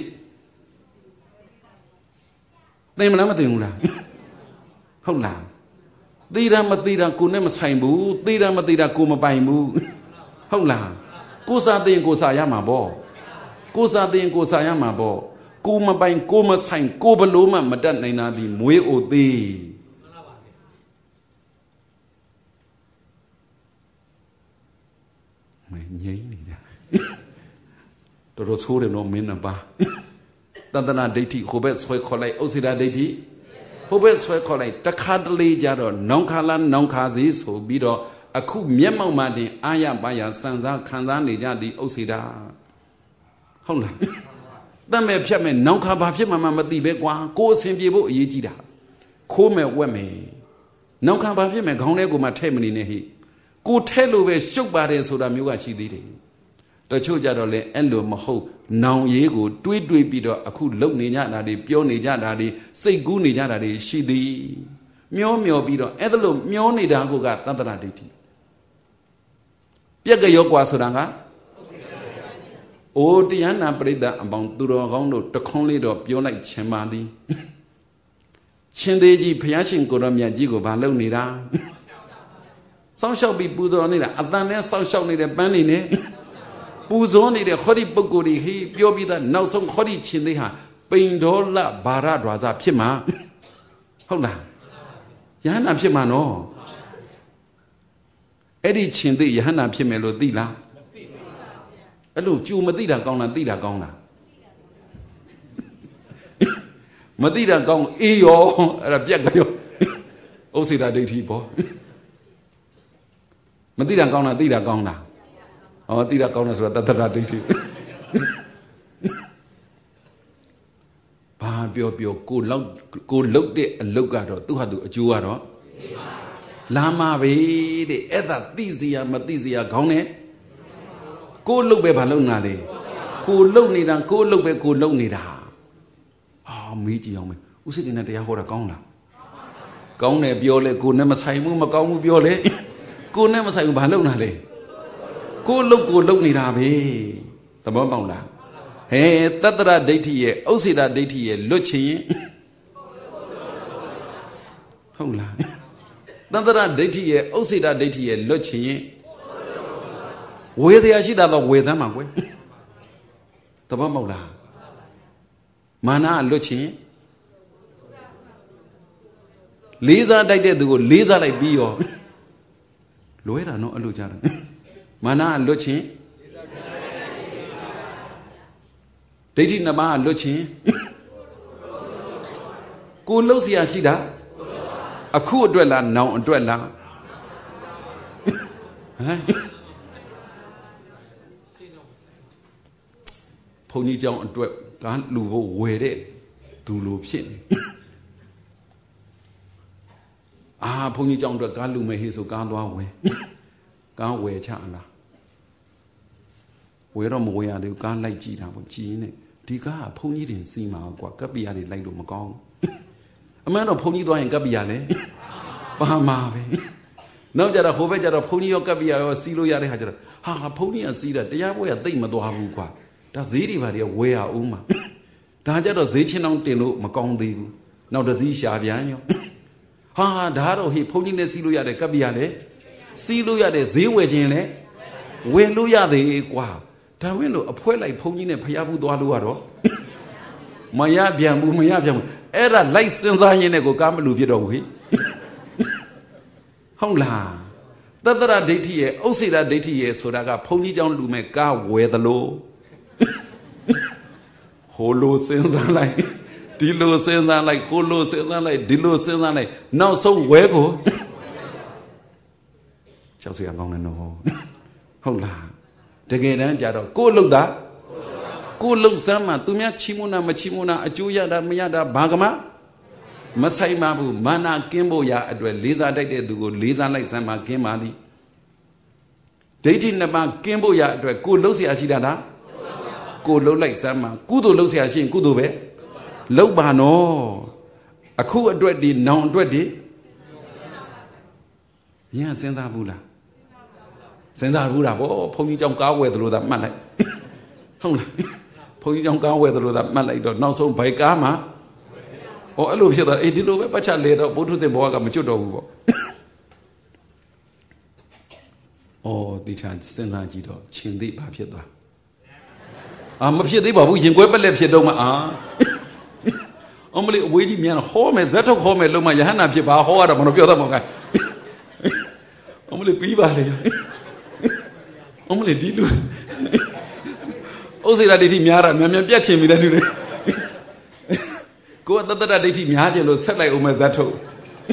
သိမလားမသိဘူးလားဟုတ်လားသိတာမသိတာကိုနဲ့မဆိုင်ဘူးသိတာမသိတာကိုမပိုင်ဘူးဟုတ်လားကိုစားသိရင်ကိုစားရမှာပေါ့ကိုစားသိရင်ကိုစားရမှာပေါ့ကိုမပိုင်ကိုမဆိုင်ကိုဘလို့မှမတတ်နိုင်တာဒီမွေးအိုသေးမငြိမ့်နေတာတော်တော်ဆိုးတယ်နော်မင်းနှစ်ပါးတတနာဒိဋ္ဌိဟိုဘက်ဆွဲခေါ်လိုက်ဥစ္စေတဒိဋ္ဌိဟိုဘက်ဆွဲခေါ်လိုက်တခါတလေကြတော့နောင်ခါလာနောင်ခါစီဆိုပြီးတော့အခုမျက်မှောက်မှတင်အာရပါရစံစားခံစားနေကြသည်ဥစ္စေတဟုတ်လားတတ်မဲ့ဖြတ်မဲ့နောင်ခါဘာဖြစ်မှမမသိပဲကွာကိုယ်အစဉ်ပြေဖို့အရေးကြီးတာခိုးမဲ့ဝက်မဲ့နောင်ခါဘာဖြစ်မဲ့ခေါင်းထဲကိုမှထဲ့မနေနဲ့ဟိကိုထဲ့လို့ပဲရှုပ်ပါတယ်ဆိုတာမျိုးကရှိသေးတယ်တချို့ကြတော့လေအဲ့လိုမဟုတ်နောင်ရေးကိုတွေးတွေးပြီးတော့အခုလုံနေကြတာတွေပြောနေကြတာတွေစိတ်ကူးနေကြတာတွေရှိသည်မျောမျောပြီးတော့အဲ့ဒါလို့မျောနေတာကိုကတတ္တရဒိဋ္ဌိပြက်ကရောကွာဆိုတာကအိုတရားနာပရိသတ်အပေါင်းသူတော်ကောင်းတို့တခွန်းလေးတော့ပြောလိုက်ချင်ပါသည်ချင်းသေးကြီးဘုရားရှင်ကိုရောမြတ်ကြီးကိုဘာလုပ်နေတာစောင့်ရှောက်ပြီးပူဇော်နေတာအတန်နဲ့စောင့်ရှောက်နေတဲ့ပန်းနေနဲ့ပူဇော်နေတဲ့ခေါဒီပုဂ္ဂိုလ်ကြီးဟိပြောပြီးသားနောက်ဆုံးခေါဒီချင်းသေးဟာပိန်ဒေါလဘာရဒွါစာဖြစ်မှာဟုတ်လားယဟန္တာဖြစ်မှာနော်အဲ့ဒီချင်းသေးယဟန္တာဖြစ်မယ်လို့သိလားအဲ့လိုကြူမသိတာကောင်းလားသိတာကောင်းလားမသိတာကောင်းအေးရောအဲ့ဒါပြက်ကြောဥစ္စေတာဒိဋ္ဌိပေါ့မသိတာကောင်းလားသိတာကောင်းလားဩသိတာကောင်းတယ်ဆိုတာတတ္တရဒိဋ္ဌိဘာပြောပြောကိုလောက်ကိုလုတ်တဲ့အလုတ်ကတော့သူ့ဟာသူအကျိုးကတော့လာမှာပဲတဲ့အဲ့ဒါသိစရာမသိစရာခေါင်းနဲ့ကိုလုတ်ပဲဘာလုံနာလဲကိုလုတ်နေတာကိုလုတ်ပဲကိုလုတ်နေတာဟာမေးကြည့်အောင်မယ်ဥစိတ်နဲ့တရားဟောတာကောင်းလားကောင်းတယ်ပြောလဲကိုနဲ့မဆိုင်ဘူးမကောင်းဘူးပြောလဲကိုနဲ့မဆိုင်ဘူးဘာလုံနာလဲကိုလုတ်ကိုလုတ်နေတာပဲသဘောပေါက်လားဟဲတတ္တရဒိဋ္ဌိရဲ့ဥစ္စေတာဒိဋ္ဌိရဲ့လွတ်ချင်ရင်ဟုတ်လားတတ္တရဒိဋ္ဌိရဲ့ဥစ္စေတာဒိဋ္ဌိရဲ့လွတ်ချင်ရင်ဝေစရာရှိတာတော့ဝေစမ်းမှာကွယ်သဘောပေါက်လားမာနလွတ်ချင်လေးစားတိုက်တဲ့သူကိုလေးစားလိုက်ပြီးရောလွဲတာနော်အဲ့လိုကြတယ်မာနလွတ်ချင်ဒိဋ္ဌိနှစ်ပါးလွတ်ချင်ကိုလှုပ်เสียရှိတာအခုအတွက်လားနောင်အတွက်လားဟမ်ဘုန်းကြီးเจ้าအတွက်ကားလူဖို့ဝယ်တဲ့သူလိုဖြစ်နေအာဘုန်းကြီးเจ้าအတွက်ကားလူမယ်ဟေးဆိုကားသွားဝယ်ကားဝယ်ချလားဝယ်တော့မဝယ်ရသေးဘူးကားလိုက်ကြည့်တာပေါ့ကြည်နေဒီကားကဘုန်းကြီးတင်စီးမှာကွာကပ္ပိယတွေလိုက်လို့မကောင်းအမှန်တော့ဘုန်းကြီးသွားရင်ကပ္ပိယလဲပါမှာပဲနောက်ကြတော့ဟိုဘက်ကြတော့ဘုန်းကြီးရောကပ္ပိယရောစီးလို့ရတဲ့ဟာကြတော့ဟာဘုန်းကြီးကစီးတာတရားပွဲကသိမ့်မသွားဘူးကွာဒါဈေးတွေပါတွေကဝယ်ရအောင်မှာဒါကြတော့ဈေးချင်းအောင်တင်လို့မကောင်းသေးဘူးနောက်တစ်စည်းရှာပြန်ရောဟာဒါတော့ဟေ့ဘုန်းကြီးနဲ့စီးလို့ရတဲ့ကပ္ပိယလဲစီးလို့ရတဲ့ဈေးဝယ်ခြင်းလဲဝယ်လို့ရသေးကွာဒါမင်းလို့အဖွဲလိုက်ဘုန်းကြီးနဲ့ဖျားဘူးသွားလို့ရတော့မရပြန်ဘူးမရပြန်ဘူးအဲ့ဒါလိုက်စဉ်းစားရင်းနဲ့ကိုကားမလူဖြစ်တော့ဘူးဟိဟုတ်လားတတ္တရဒိဋ္ဌိရဲ့ဥစ္စေတာဒိဋ္ဌိရဲ့ဆိုတာကဘုန်းကြီးเจ้าလူမဲ့ကားဝယ်သလိုဟိုလိုစဉ်းစားလိုက်ဒီလိုစဉ်းစားလိုက်ဟိုလိုစဉ်းစားလိုက်ဒီလိုစဉ်းစားလိုက်နောက်ဆုံးဝဲကိုကြောက်စရာကောင်းတယ်နော်ဟုတ်လားတကယ်တမ်းကြတော့ကိုယ်လှုပ်တာကိုယ်လှုပ်စမ်းမှသူများချီးမွမ်းတာမချီးမွမ်းတာအကျိုးရတာမရတာဘာကမှမဆိုင်ပါဘူးမာနကင်းဖို့ရအတွက်လေးစားတိုက်တဲ့သူကိုလေးစားလိုက်စမ်းမှကင်းပါလိဒိဋ္ဌိနှစ်ပါးကင်းဖို့ရအတွက်ကိုယ်လှုပ်เสียရှိတာလားကိုယ်လှုပ်လိုက်စမ်းမှကုသိုလ်လှုပ်เสียရှိရင်ကုသိုလ်ပဲလှုပ်ပါနော်အခုအတွက်ဒီနောင်အတွက်ဒီညစဉ်းစားဘူးလားစဉ်းစားဘူးလားဗောဘုန်းကြီးเจ้าကားဝယ်သလိုသာမှတ်လိုက်ဟုတ်လားဘုန်းကြီးเจ้าကားဝယ်သလိုသာမှတ်လိုက်တော့နောက်ဆုံးဘိုက်ကားမှာဩအဲ့လိုဖြစ်သွားအေးဒီလိုပဲပတ်ချလေတော့ဘုထုသင်ဘဝကမကျွတ်တော့ဘူးဗောဩဒီချာစဉ်းစားကြည့်တော့ရှင်သိဘာဖြစ်သွားအာမဖြစ်သေးပါဘူးရင်ကွဲပက်လက်ဖြစ်တော့မှအာအမလေးအဝေးကြီးမြန်ဟောမယ်ဇက်ထုတ်ဟောမယ်လုံးမယဟန္တာဖြစ်ပါဟောရတာမလို့ပြောတတ်မှာကအမလေးပြီးပါလေအမလေးဒီလူဥစ္စေတာဒိဋ္ဌိများတာမြန်မြန်ပြတ်ချင်ပြီလေသူလေကိုယ်ကတတ္တဒိဋ္ဌိများကြလို့ဆက်လိုက်အောင်မဲ့ဇတ်ထုတ်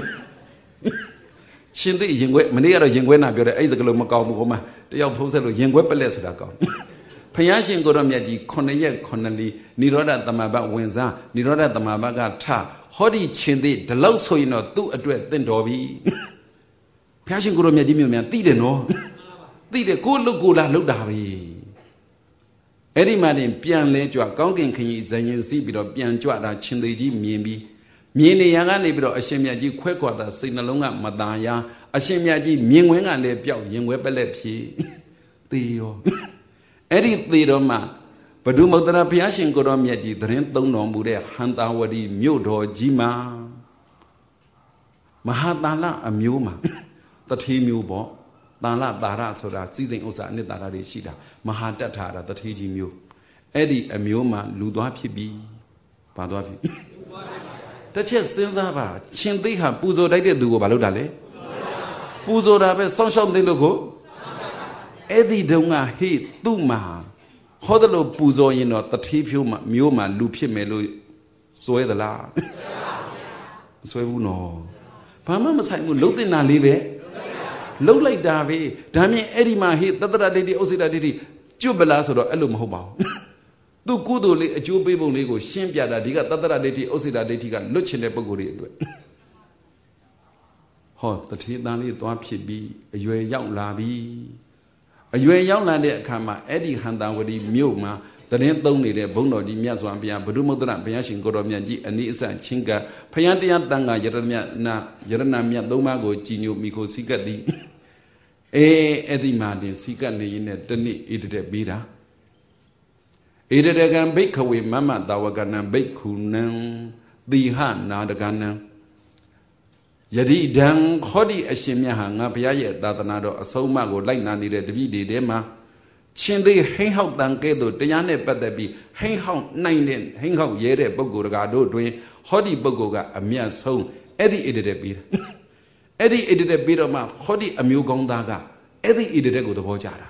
ရှင်သိရင်ခွဲမနေ့ကတော့ရင်ခွဲနာပြောတယ်အဲ့စကလုံးမကောင်းဘူးဟိုမှာတယောက်ဖုံးဆက်လို့ရင်ခွဲပလက်ဆိုတာကောင်းဖယားရှင်ကိုရောမြတ်ကြီးခုနှစ်ရက်ခုနှစ်လီနိရောဓသမဘဝင်စားနိရောဓသမဘကထဟောဒီချင်းသိဒီလောက်ဆိုရင်တော့သူ့အတွက်တင့်တော်ပြီဖယားရှင်ကိုရောမြတ်ကြီးမြို့မြန်သိတယ်နော်သိတယ်ကိုလုတ်ကိုလာလုတ်တာပဲအဲ့ဒီမှာတင်ပြန်လဲကြွကောင်းကင်ခရီးဇန်ရင်စီးပြီးတော့ပြန်ကြွတာချင်းသိကြီးမြင်ပြီးမြင်နေရကနေပြီးတော့အရှင်မြတ်ကြီးခွဲခွာတာစိတ်နှလုံးကမตาရအရှင်မြတ်ကြီးမြင်ဝင်းကလည်းပျောက်ရင်ခွဲပက်လက်ဖြေသေရောအဲ့ဒီသေတော်မှာဘဒုမုတ္တရာဘုရားရှင်ကိုရောမြတ်ကြီးသတင်းသုံးတော်မူတဲ့ဟန္တာဝတီမြို့တော်ကြီးမှာ Mahatala a mule, the tea mule bought, Tala Dara soda, seizing Osa and Nitara Shida, Mahatara, the tea mule. Eddie a mulema, Ludoapi be, Padoapi. The chest sends up, Chindiha, Puzo, they did do Baludale. Puzo, the sunshine de logo. Eddie Dunga, he, Duma. Hodalo Puzo, you know, the tea mulema, Lupi Melu, Soe the la. Soe no. Pama must have looked in a live. Low like Davi, Dami Eddie Mahi, Tatra Didi, Osida Didi, Jubilas or Elum Hoba. Do good only a Jew people lego, Shimpia, Diga, Tatra Didi, Osida Diga, Luchin de Bogori. Hot, the Tidani, Dwapi be, a young lavi. A young lady kama, Eddie Handa with the Muma, the name don't need a bono di Miazwambia, Budumodra, Piashin Goromiaji, and Nisa, Chinga, Payantia Danga, Yerana, Yerana Mia Domago, Gino, Miko Sigadi. Eh, Eddie Martin, Sigani in a Deni, Edit Bida. Edit again, bake away, Mamma, Dawagana, bake Kunan, the Han, now the gunner. Yadi dang, Hodi, a Shimia hanga, Piaget, Datanado, a Somago, like Nani, the Vidi Dema. Chindi, hang out Dankedo, Diane, but there be hang out nine, hang out Yere, Bogogado, doing Hodi Bogoga, a mere soul, Eddie Edit Bida. Eddie edit a bit of my Hodi a Mugondaga, Eddie edit a good Bojara.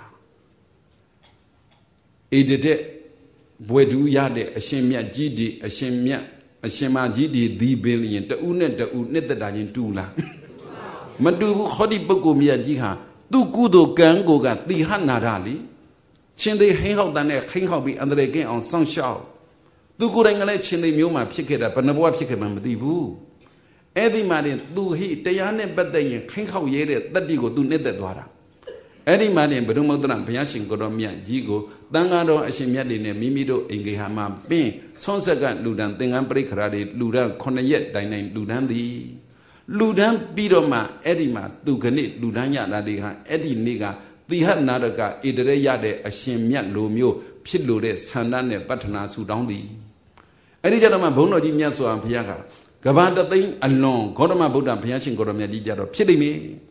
Edit it, Buedu Yade, a Shemia Gidi, a Shemia, a Shema Gidi, the billion, the Unet, the Unet, the Dajin Tula. Madu Hodi Bogomia Jiha, do Gudo Gangoga, the Hanarali. Chin they hang out than a hang hobby under again on some show. Do good and chin they mule my picket up and the boy picket and the boo. Eddie Martin do he, Diane, but they hang how yet that you go do net that water. Eddie Martin, but no more than Piashin Goromia, Gigo, Dangado, Ashimiadine, Mimido, Ingehama, Pin, Sonsagan, Ludan, Dingan Breakradi, Ludan, Conayet, Dine, Ludan the Ludan Bidoma, Edima, Duganit, Ludanya, Nadiha, Eddie Niga, the had Nadaga, Idere Yade, Ashimia, Lomio, Pilure, Sandane, Batana, Sudandi. Eddie Jadama Bono di Miaso and Piaga. Gavanda thing alone, Godama Buddha, Piashin Goromia Dijaro, pity me.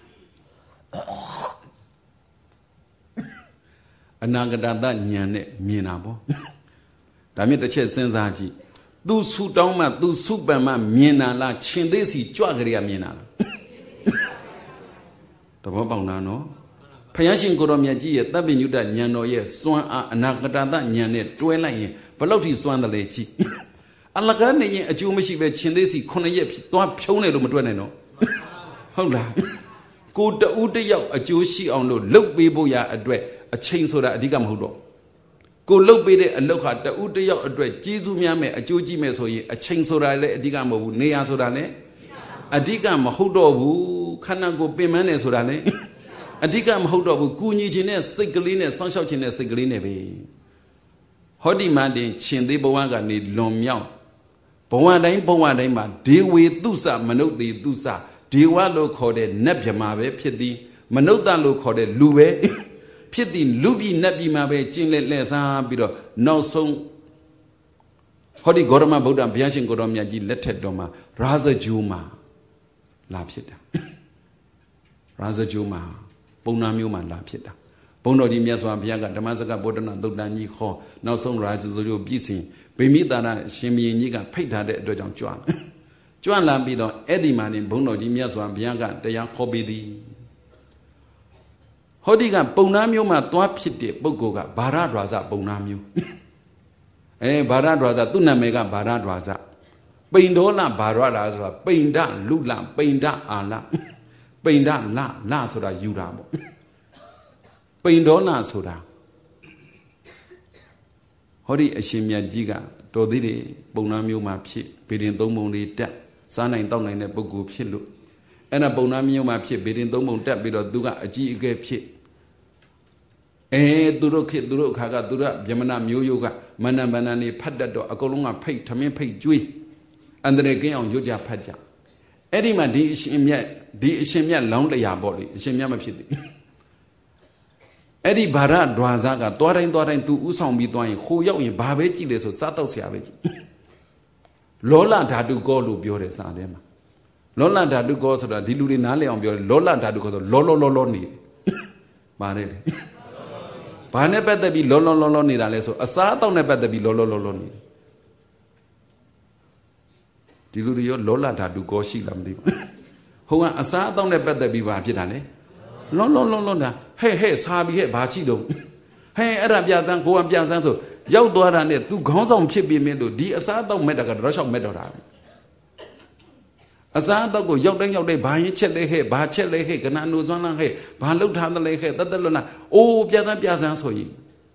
Anagadada Nyane, Mienabo. Damit the chest sends Aji. Do suit down, do superman, Miena la, Chindesi, Chuagaria Miena. The Bobano. Piashin Goromia G, Tabin Yuda Nyano, yes, Swan Anagadada Nyane, Dwelling, Paloti Swan the Lechi. Alagani, a Jew Mishi, Chindesi, Conayep, don't pone to Madreno. Hola. Go to Udaya, a Jewish on look Biboya address, a chain so that Digam Hudo. Go look bede and look at the Udaya address, Jesu Miame, a Joji Mesoy, a chain so that Digamo, Nea Sodane, a Digam Hudo who cannot go Bimane Sodane, a Digam Hudo who Guni Gines, Sigaline, Sunshine Sigaline. Hodi Madin, Chindi Boanga need Lom Yao. Bowadai Bowadai, deal with Dusa, Manoti Dusa, Diwalo called it Nebjamabe, Pidi, Manota lo called it Lube, Pidi, Lubi Nebimabe, Chinlet Lesa, Bido, no song. Hodi Goroma Buddha, Piashin Goromia, letted Doma, Raza Juma, La Pita. Raza Juma, Bonamuma, La Pita. Bono di Miaswa Biaga, Damasaka Bodana, Dodani Ho, now song rises the busy. Bimidana, Shimi Niga, Peta de Dojam Juan. Juan Lambido, Eddie Man in Bono di Miaswa Biaga, the young Hobby. Hodiga, Bonamuma, Dwapiti, Bogoga, Baradraza, Bonamu. Eh, Baradraza, Tunamega, Baradraza. Paindola, Baradaza, Painda, Lula, Painda, Ala. Painda, La, La, Soda, Yuramo. Paindola, Soda. Hodi Ashimia Giga, Dodidi, Bonamio Mapchi, bidding Domoni Tap, Sana and Donna in a Bogu Pilu. And a Bonamio Mapchi, bidding Domon Tap, Bido Duga, a G gave Pit. Eh, Duro Kit, Duro Kaga, Dura, Yamana Muyoga, Mana Manani, Padado, a Golunga Pay, Tamin Pay Jui, and then again on Yuja Paja. Edima di Shimia, di Shimia, Lonely Yabody, Shimia Mapchi. Eddie Bara Dwazaga, Doran Doran to Usam Bidwine, who young in Babeji, so Sato Savage. Lola Dadu Golu Biore Sadema. လောလဓာတုကောဆိုတာဒီလူတွေနားလည်အောင်ပြောလောလဓာတုကောဆိုလောလောလောလောနေပါလေဘာနဲ့ပတ်သက်ပြီးလောလောလောလောနေတာလဲဆိုအစားအသောက်နဲ့ပတ်သက်ပြီးလောလောလောလောနေဒီလူတွေရောလောလဓာတုကောရှိလားမသိဘူးဟိုကအစားအသောက်နဲ့ပတ်သက်ပြီးဘာဖြစ်တာလဲလောလောလောလောတာဟဲ့ဟဲ့စားပြီးဟဲ့ဘာရှိတော့ဟဲ့အဲ့ဒါပြသန်းကိုကပြသန်းဆိုရောက်သွားတာနဲ့သူခေါင်းဆောင်ဖြစ်ပြီးမင်းတို့ဒီအစားအသောက်မဲ့တာကတော့ရှောက်မဲ့တော့တာအစားအသောက်ကိုရောက်တိုင်းရောက်တိုင်းဘာရင်ချက်လဲဟဲ့ဘာချက်လဲဟဲ့ကနနူစွမ်းလန်းဟဲ့ဘာလှုပ်ထားသလဲဟဲ့တသက်လွတ်လားအိုးပြသန်းပြသန်းဆိုရင်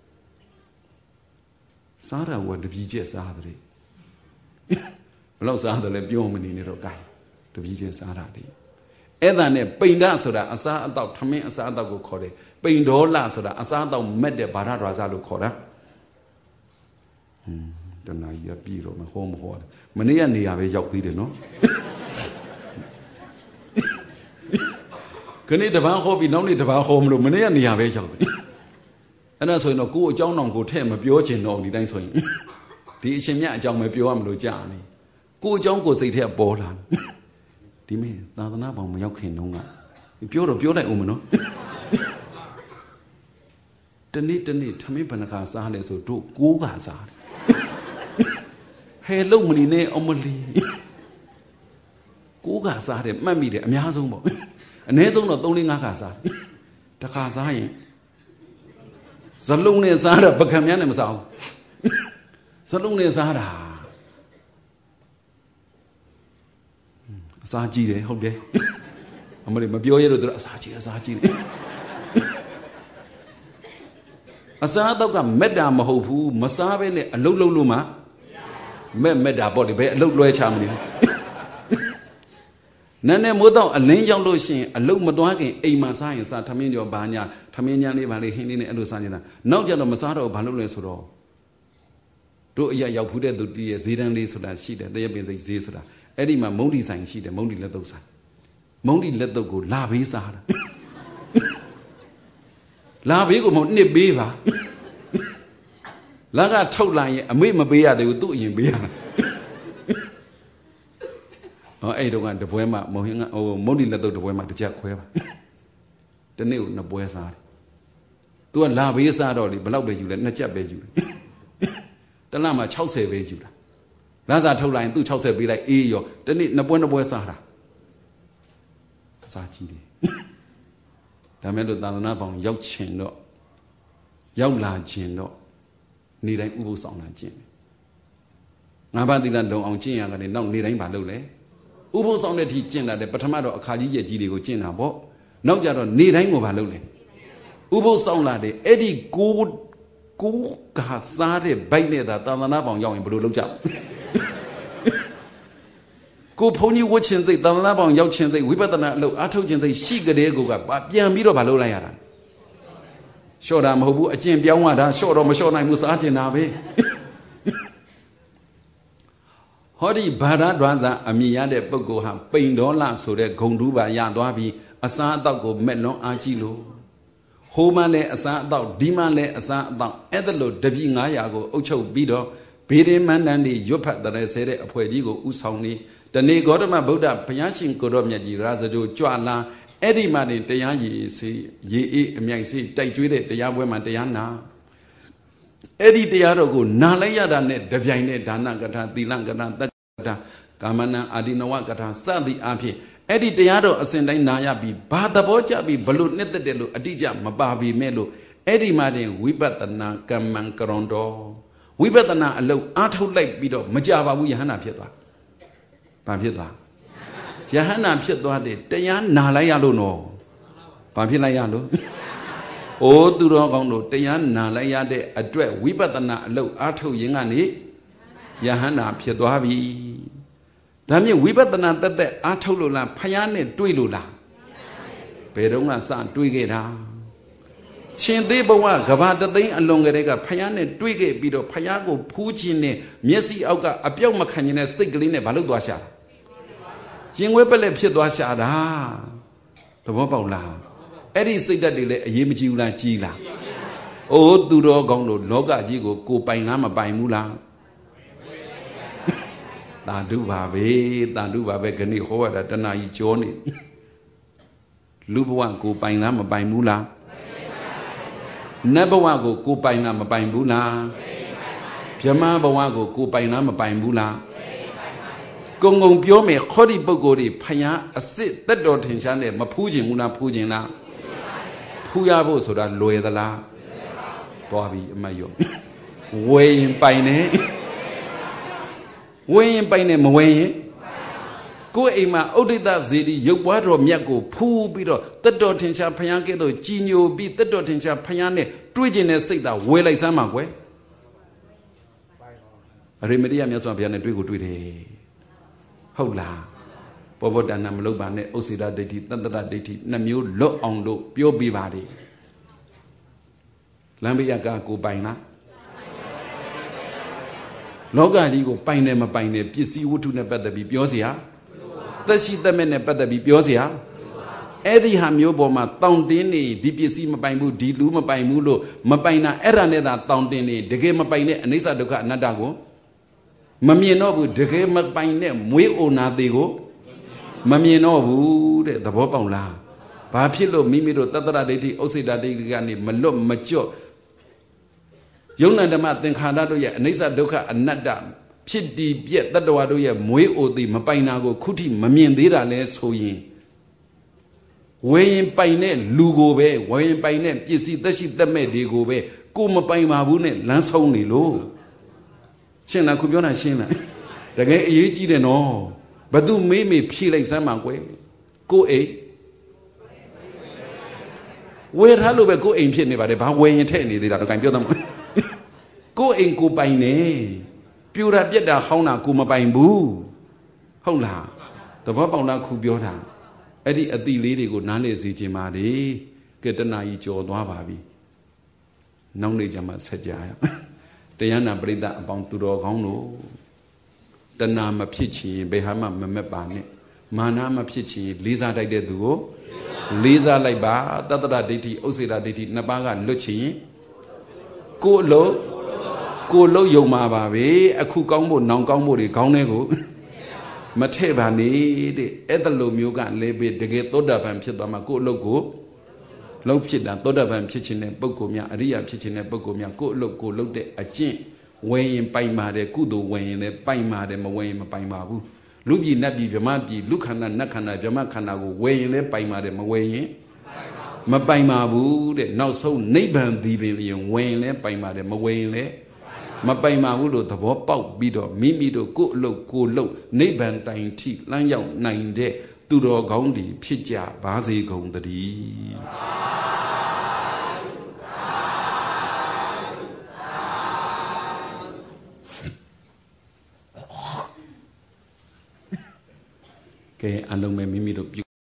စားတာဝတပီးကျက်စားတယ်ဘလောက်စားတယ်လဲပြောမနေနဲ့တော့ကဲတပီးကျက်စားတာလေအဲ့ဒါနဲ့ပိန်ဒဆိုတာအစားအသောက်ထမင်းအစားအသောက်ကိုခေါ်တယ်ပိန်ဒေါလဆိုတာအစားအသောက်မက်တဲ့ဘာဒဒွါစလို့ခေါ်တာဟွန်းတဏှာကြီးကပြီးတော့မဟောမဟောမနေ့ကနေရာပဲရောက်သေးတယ်နော်ခဏတပန်းဟောပြီးနောက်နေ့တပန်းဟောမလို့မနေ့ကနေရာပဲရောက်တယ်အဲ့ဒါဆိုရင်တော့ကိုယ်အကြောင်းတော်ကိုထဲ့မပြောချင်တော့ဒီတိုင်းဆိုရင်ဒီအရှင်မြတ်အကြောင်းပဲပြောရမလို့ကြာနေကိုယ်အကြောင်းကိုစိတ်ထဲပေါ်လာဒီမင်းသာသနာပေါင်းမရောက်ခင်တုန်းကပြောတော့ပြောလိုက်အောင်မနော်တနေ့တနေ့ထမင်းဘဏ္ဍခါစားလဲဆိုတို့ကိုးခါစားတယ်ဟဲလုံမနေနဲ့အမလီကိုးခါစားတယ်မှတ်မိတယ်အများဆုံးပေါ့အနည်းဆုံးတော့သုံးလေးငါးခါစားတခါစားရင်ဇလုံးနဲ့စားတာပကံများနဲ့မစားဘူးဇလုံးနဲ့စားတာအစားကြည့်တယ်ဟုတ်တယ်အမလေးမပြောရလို့သူအစားကြည့်အစားကြည့်တယ်အစားတော့ကမက်တာမဟုတ်ဘူးမစားဘဲနဲ့အလုတ်လုတ်လို့မှမက်မက်တာပေါ့လေဘယ်အလုတ်လွဲချမလို့နန်းနဲ့မိုးတော့အလင်းရောက်လို့ရှိရင်အလုတ်မတွားခင်အိမ်မှာစားရင်စားထမင်းကြောဘာညာထမင်းညာလေးဘာလေးဟင်းလေးနဲ့အဲ့လိုစားနေတာနောက်ကျတော့မစားတော့ဘာလို့လဲဆိုတော့တို့အရာရောက်ဖူးတဲ့သူတည်းရဲ့ဈေးတန်းလေးဆိုတာရှိတယ်တရက်ပင်စိတ်ဈေးဆိုတာအဲ့ဒီမှာမုံဒီဆိုင်ရှိတယ်မုံဒီလက်သုပ်ဆိုင်မုံဒီလက်သုပ်ကိုလာဘေးစားတာလာဘေးကိုမဟုတ်နှစ်ဘေးပါလာကထုတ်လိုက်ရင်အမေမပေးရသေးဘူးသူ့အရင်ပေးရတာဟောအဲ့တုန်းကတပွဲမှာမုံဟင်းကဟိုမုံဒီလက်သုပ်တပွဲမှာတစ်ချက်ခွဲပါတနေ့ကိုနှစ်ပွဲစားတယ်သူကလာဘေးစားတော့လေဘယ်လောက်ပဲယူလဲနှစ်ချက်ပဲယူတယ်တလမှာ၆၀ပဲယူတာလမ်းစာထုတ်လိုက်ရင်သူ့၆၀ပေးလိုက်အေးရောတနေ့နှစ်ပွဲနှစ်ပွဲစားတာစားကြည့်တယ်ဒါမဲ့လို့သာသနာပေါင်းရောက်ချင်တော့ရောက်လာချင်တော့နေတိုင်းဥပုသ်ဆောင်လာကျင့်တယ်ငါးပါးသီလလုံအောင်ကျင့်ရကနေနောက်နေတိုင်းမလုပ်လဲဥပုသ်ဆောင်တဲ့ထိကျင့်တာလေပထမတော့အခါကြီးရဲ့ကြီးတွေကိုကျင့်တာပေါ့နောက်ကြတော့နေတိုင်းကိုမလုပ်လဲဥပုသ်ဆောင်လာတယ်အဲ့ဒီကိုကိုကစားတဲ့ဘိုက်နဲ့သာသာသနာပေါင်းရောက်ရင်ဘယ်လိုလုပ်ကြကိုဘုန်းကြီးဝတ်ခြင်းစိတ်သာသနာပေါင်းရောက်ခြင်းစိတ်ဝိပဿနာအလုပ်အားထုတ်ခြင်းစိတ်ရှိကြတဲ့ကိုကပြန်ပြီးတော့မလုပ်လိုက်ရတာလျှော့တာမဟုတ်ဘူးအကျင့်ပြောင်းရတာလျှော့တော့မလျှော့နိုင်ဘူးစားကျင်တာပဲဟောဒီဘာဒဒွါစာအမိရတဲ့ပုဂ္ဂိုလ်ဟာပိန်ဒေါလဆိုတဲ့ဂုံတူးပါရသွားပြီးအစားအသောက်ကိုမဲ့လွန်အားကြီးလို့ဟိုမှလည်းအစားအသောက်ဒီမှလည်းအစားအသောက်အဲ့ဒါလို့တပည့်၅ရာကိုအုပ်ချုပ်ပြီးတော့ဘေဒင်မန္တန်ဒီရွတ်ဖတ်တဲ့ဆဲတဲ့အဖွဲ့ကြီးကိုဥဆောင်နေတနေ့ဂေါတမဗုဒ္ဓဘုရားရှင်ကိုရောမြတ်ကြီးရာဇဂိုကြွလာအဲ့ဒီမှာနေတရားရည်စေရေအေးအမြိုင်စေတိုက်ကျွေးတဲ့တရားပွဲမှာတရားနာအဲ့ဒီတရားတော်ကိုနာလိုက်ရတာနဲ့တပြိုင်နဲ့ဒါနကထာသီလကထာတက္ကထာကာမနံအာဒီနဝကထာစသည်အဖြစ်အဲ့ဒီတရားတော်အစဉ်တိုင်းနာရပြီးဘာသဘောကျပြီးဘလို့နှစ်သက်တယ်လို့အတိအကျမပါပြီမဲ့လို့အဲ့ဒီမှာတင်ဝိပဿနာကမ္မံကရွန်တော်ဝိပဿနာအလုပ်အားထုတ်လိုက်ပြီးတော့မကြပါဘူးယဟန္တာဖြစ်သွားဘာဖြစ်သွားယဟန္တာဖြစ်သွားတယ်တရားနာလိုက်ရလို့နော်ဘာဖြစ်လိုက်ရလို့အိုးသူတော်ကောင်းတို့တရားနာလိုက်ရတဲ့အတွက်ဝိပဿနာအလုပ်အားထုတ်ရင်ကနေယဟန္တာဖြစ်သွားပြီဒါမြင့်ဝိပဿနာတက်တက်အားထုတ်လို့လားဖယားနဲ့တွေ့လို့လားဘယ်တော့မှစတွေ့ခဲ့တာရှင်သေးဘဝကဘာတသိန်းအလွန်ကလေးကဖယားနဲ့တွေ့ခဲ့ပြီးတော့ဖယားကိုဖူးခြင်းနဲ့မျက်စိအောက်ကအပြောက်မခံခြင်းနဲ့စိတ်ကလေးနဲ့ဘာလို့သွားရှာရင်ဝဲပက်လက်ဖြစ်သွားရှာတာသဘောပေါက်လားအဲ့ဒီစိတ်ဓာတ်တွေလည်းအရေးမကြီးဘူးလားကြီးလားအိုးသူတော်ကောင်းတို့လောကကြီးကိုကိုပိုင်လားမပိုင်ဘူးလားဟတာဓုပါပဲတာဓုပါပဲခဏဟောရတာတဏှာကြီးကြောနေလူဘဝကိုပိုင်လားမပိုင်ဘူးလားနတ်ဘဝကိုကိုပိုင်လားမပိုင်ဘူးလားဗြဟ္မာဘဝကိုကိုပိုင်လားမပိုင်ဘူးလားကုံကုံပြောမယ်ခေါ်ဒီပုဂ္ဂိုလ်တွေဖယားအစစ်တက်တော်ထင်ရှားနဲ့မဖူးခြင်းဘူးလားဖူးခြင်းလားဖူးရဖို့ဆိုတာလွယ်သလားသွားပြီအမတ်ရောဝေရင်ပိုင်နေဝေရင်ပိုင်နေမဝေရင်ကိုယ်အိမ်မှာဥဒိတဇေဒီရုပ်ပွားတော်မြတ်ကိုဖူးပြီးတော့တက်တော်ထင်ရှားဖယားကဲ့သို့ကြီးညိုပြီးတက်တော်ထင်ရှားဖယားနဲ့တွေးကျင်တဲ့စိတ်သာဝေလိုက်စမ်းပါကွယ်အရိမတိယမြတ်စွာဘုရားနဲ့တွေ့ကိုတွေ့တယ်ဟုတ်လားဘောဘောတဏ္ဍမလုပ်ပါနဲ့ဥစ္စေတဒိဋ္ဌိတတ္တရဒိဋ္ဌိနှစ်မျိုးလွတ်အောင်လို့ပြောပြပါလေလမ်းဘေးကကိုပိုင်လားလောကကြီးကိုပိုင်တယ်မပိုင်တယ်ပစ္စည်းဝတ္ထုနဲ့ပတ်သက်ပြီးပြောเสียသက်ရှိသက်မဲ့နဲ့ပတ်သက်ပြီးပြောเสียအဲ့ဒီဟာမျိုးပေါ်မှာတောင့်တင်းနေဒီပစ္စည်းမပိုင်ဘူးဒီလူမပိုင်ဘူးလို့မပိုင်တာအဲ့ဒါနဲ့သာတောင့်တင်းနေတကယ်မပိုင်တဲ့အနိစ္စဒုက္ခအနတ္တကိုမမြင်တော့ဘူးတကယ်မပိုင်တဲ့မွေးအိုနာသေးကိုမမြင်တော့ဘူးတဲ့သဘောပေါက်လားဘာဖြစ်လို့မိမိတို့တတ္တရဒိဋ္ဌိဥစ္စေတဒိဋ္ဌိကနေမလွတ်မကြော့ယုံနာဓမ္မသင်္ခါရတို့ရဲ့အနိစ္စဒုက္ခအနတ္တဖြစ်တည်ပြက်တတ္တဝါတို့ရဲ့မွေးအိုသည်မပိုင်တာကိုခုထိမမြင်သေးတာလဲဆိုရင်ဝေရင်ပိုင်တဲ့လူကိုပဲဝေရင်ပိုင်တဲ့ပစ္စည်းသက်ရှိသက်မဲ့တွေကိုပဲကိုမပိုင်ပါဘူးနဲ့လမ်းဆုံးနေလို့ရှင်းလားခုပြောတာရှင်းလားတကယ်အရေးကြီးတယ်နော်ဘသူမေးမေးဖြေလိုက်စမ်းပါကွယ်ကိုအိမ်ဝေထားလို့ပဲကိုအိမ်ဖြစ်နေပါတယ်ဘာဝေရင်ထဲ့နေသေးတာတော့ကံပြောသမှာကိုအိမ်ကိုပိုင်နေပြူတာပြက်တာဟောင်းတာကိုမပိုင်ဘူးဟုတ်လားသဘောပေါက်လားခုပြောတာအဲ့ဒီအတိလေးတွေကိုနားလေစေခြင်းပါလေကဲတဏှာကြီးကြော်သွားပါပြီနောက်နေ့ကျမှဆက်ကြရတရားနာပရိသတ်အပေါင်းသူတော်ကောင်းတို့တဏှာမဖြစ်ချင်ဘယ်ဟာမှမမက်ပါနဲ့မာနမဖြစ်ချင်လေးစားတိုက်တဲ့သူကိုလေးစားလိုက်ပါတတ္တရဒိဋ္ဌိဥစ္စေတဒိဋ္ဌိနှစ်ပါးကလွတ်ချင်ကိုယ်လုံးကိုယ်လုံးယုံမှာပါပဲအခုကောင်းဖို့နောင်ကောင်းဖို့တွေခေါင်းထဲကိုမထည့်ပါနဲ့တဲ့အဲ့ဒါလိုမျိုးကလည်းပဲတကယ်သောတာပန်ဖြစ်သွားမှာကိုယ်အလုပ်ကိုလုံးဖြစ်တာသောတာပန်ဖြစ်ခြင်းတဲ့ပုဂ္ဂိုလ်များအရိယာဖြစ်ခြင်းတဲ့ပုဂ္ဂိုလ်များကိုယ်အလုပ်ကိုလုပ်တဲ့အကျင့်ဝယ်ရင်ပိုင်ပါတယ်ကုသိုလ်ဝယ်ရင်လည်းပိုင်ပါတယ်မဝယ်ရင်မပိုင်ပါဘူးလူပြည်နတ်ပြည်ဗြဟ္မပြည်လူခန္ဓာနတ်ခန္ဓာဗြဟ္မခန္ဓာကိုဝယ်ရင်လည်းပိုင်ပါတယ်မဝယ်ရင်မပိုင်ပါဘူးတဲ့နောက်ဆုံးနိဗ္ဗာန်ဒီပင်လျင်ဝယ်ရင်လည်းပိုင်ပါတယ်မဝယ်ရင်လည်းမပိုင်ပါဘူးလို့သဘောပေါက်ပြီးတော့မိမိတို့ကိုယ်အလုပ်ကိုလုပ်နိဗ္ဗာန်တိုင်ထိလမ်းရောက်နိုင်တဲ့သူတော်ကောင်းတွေဖြစ်ကြပါစေကုန်သတည်းကဲအလုံးမဲ့မိမိတို့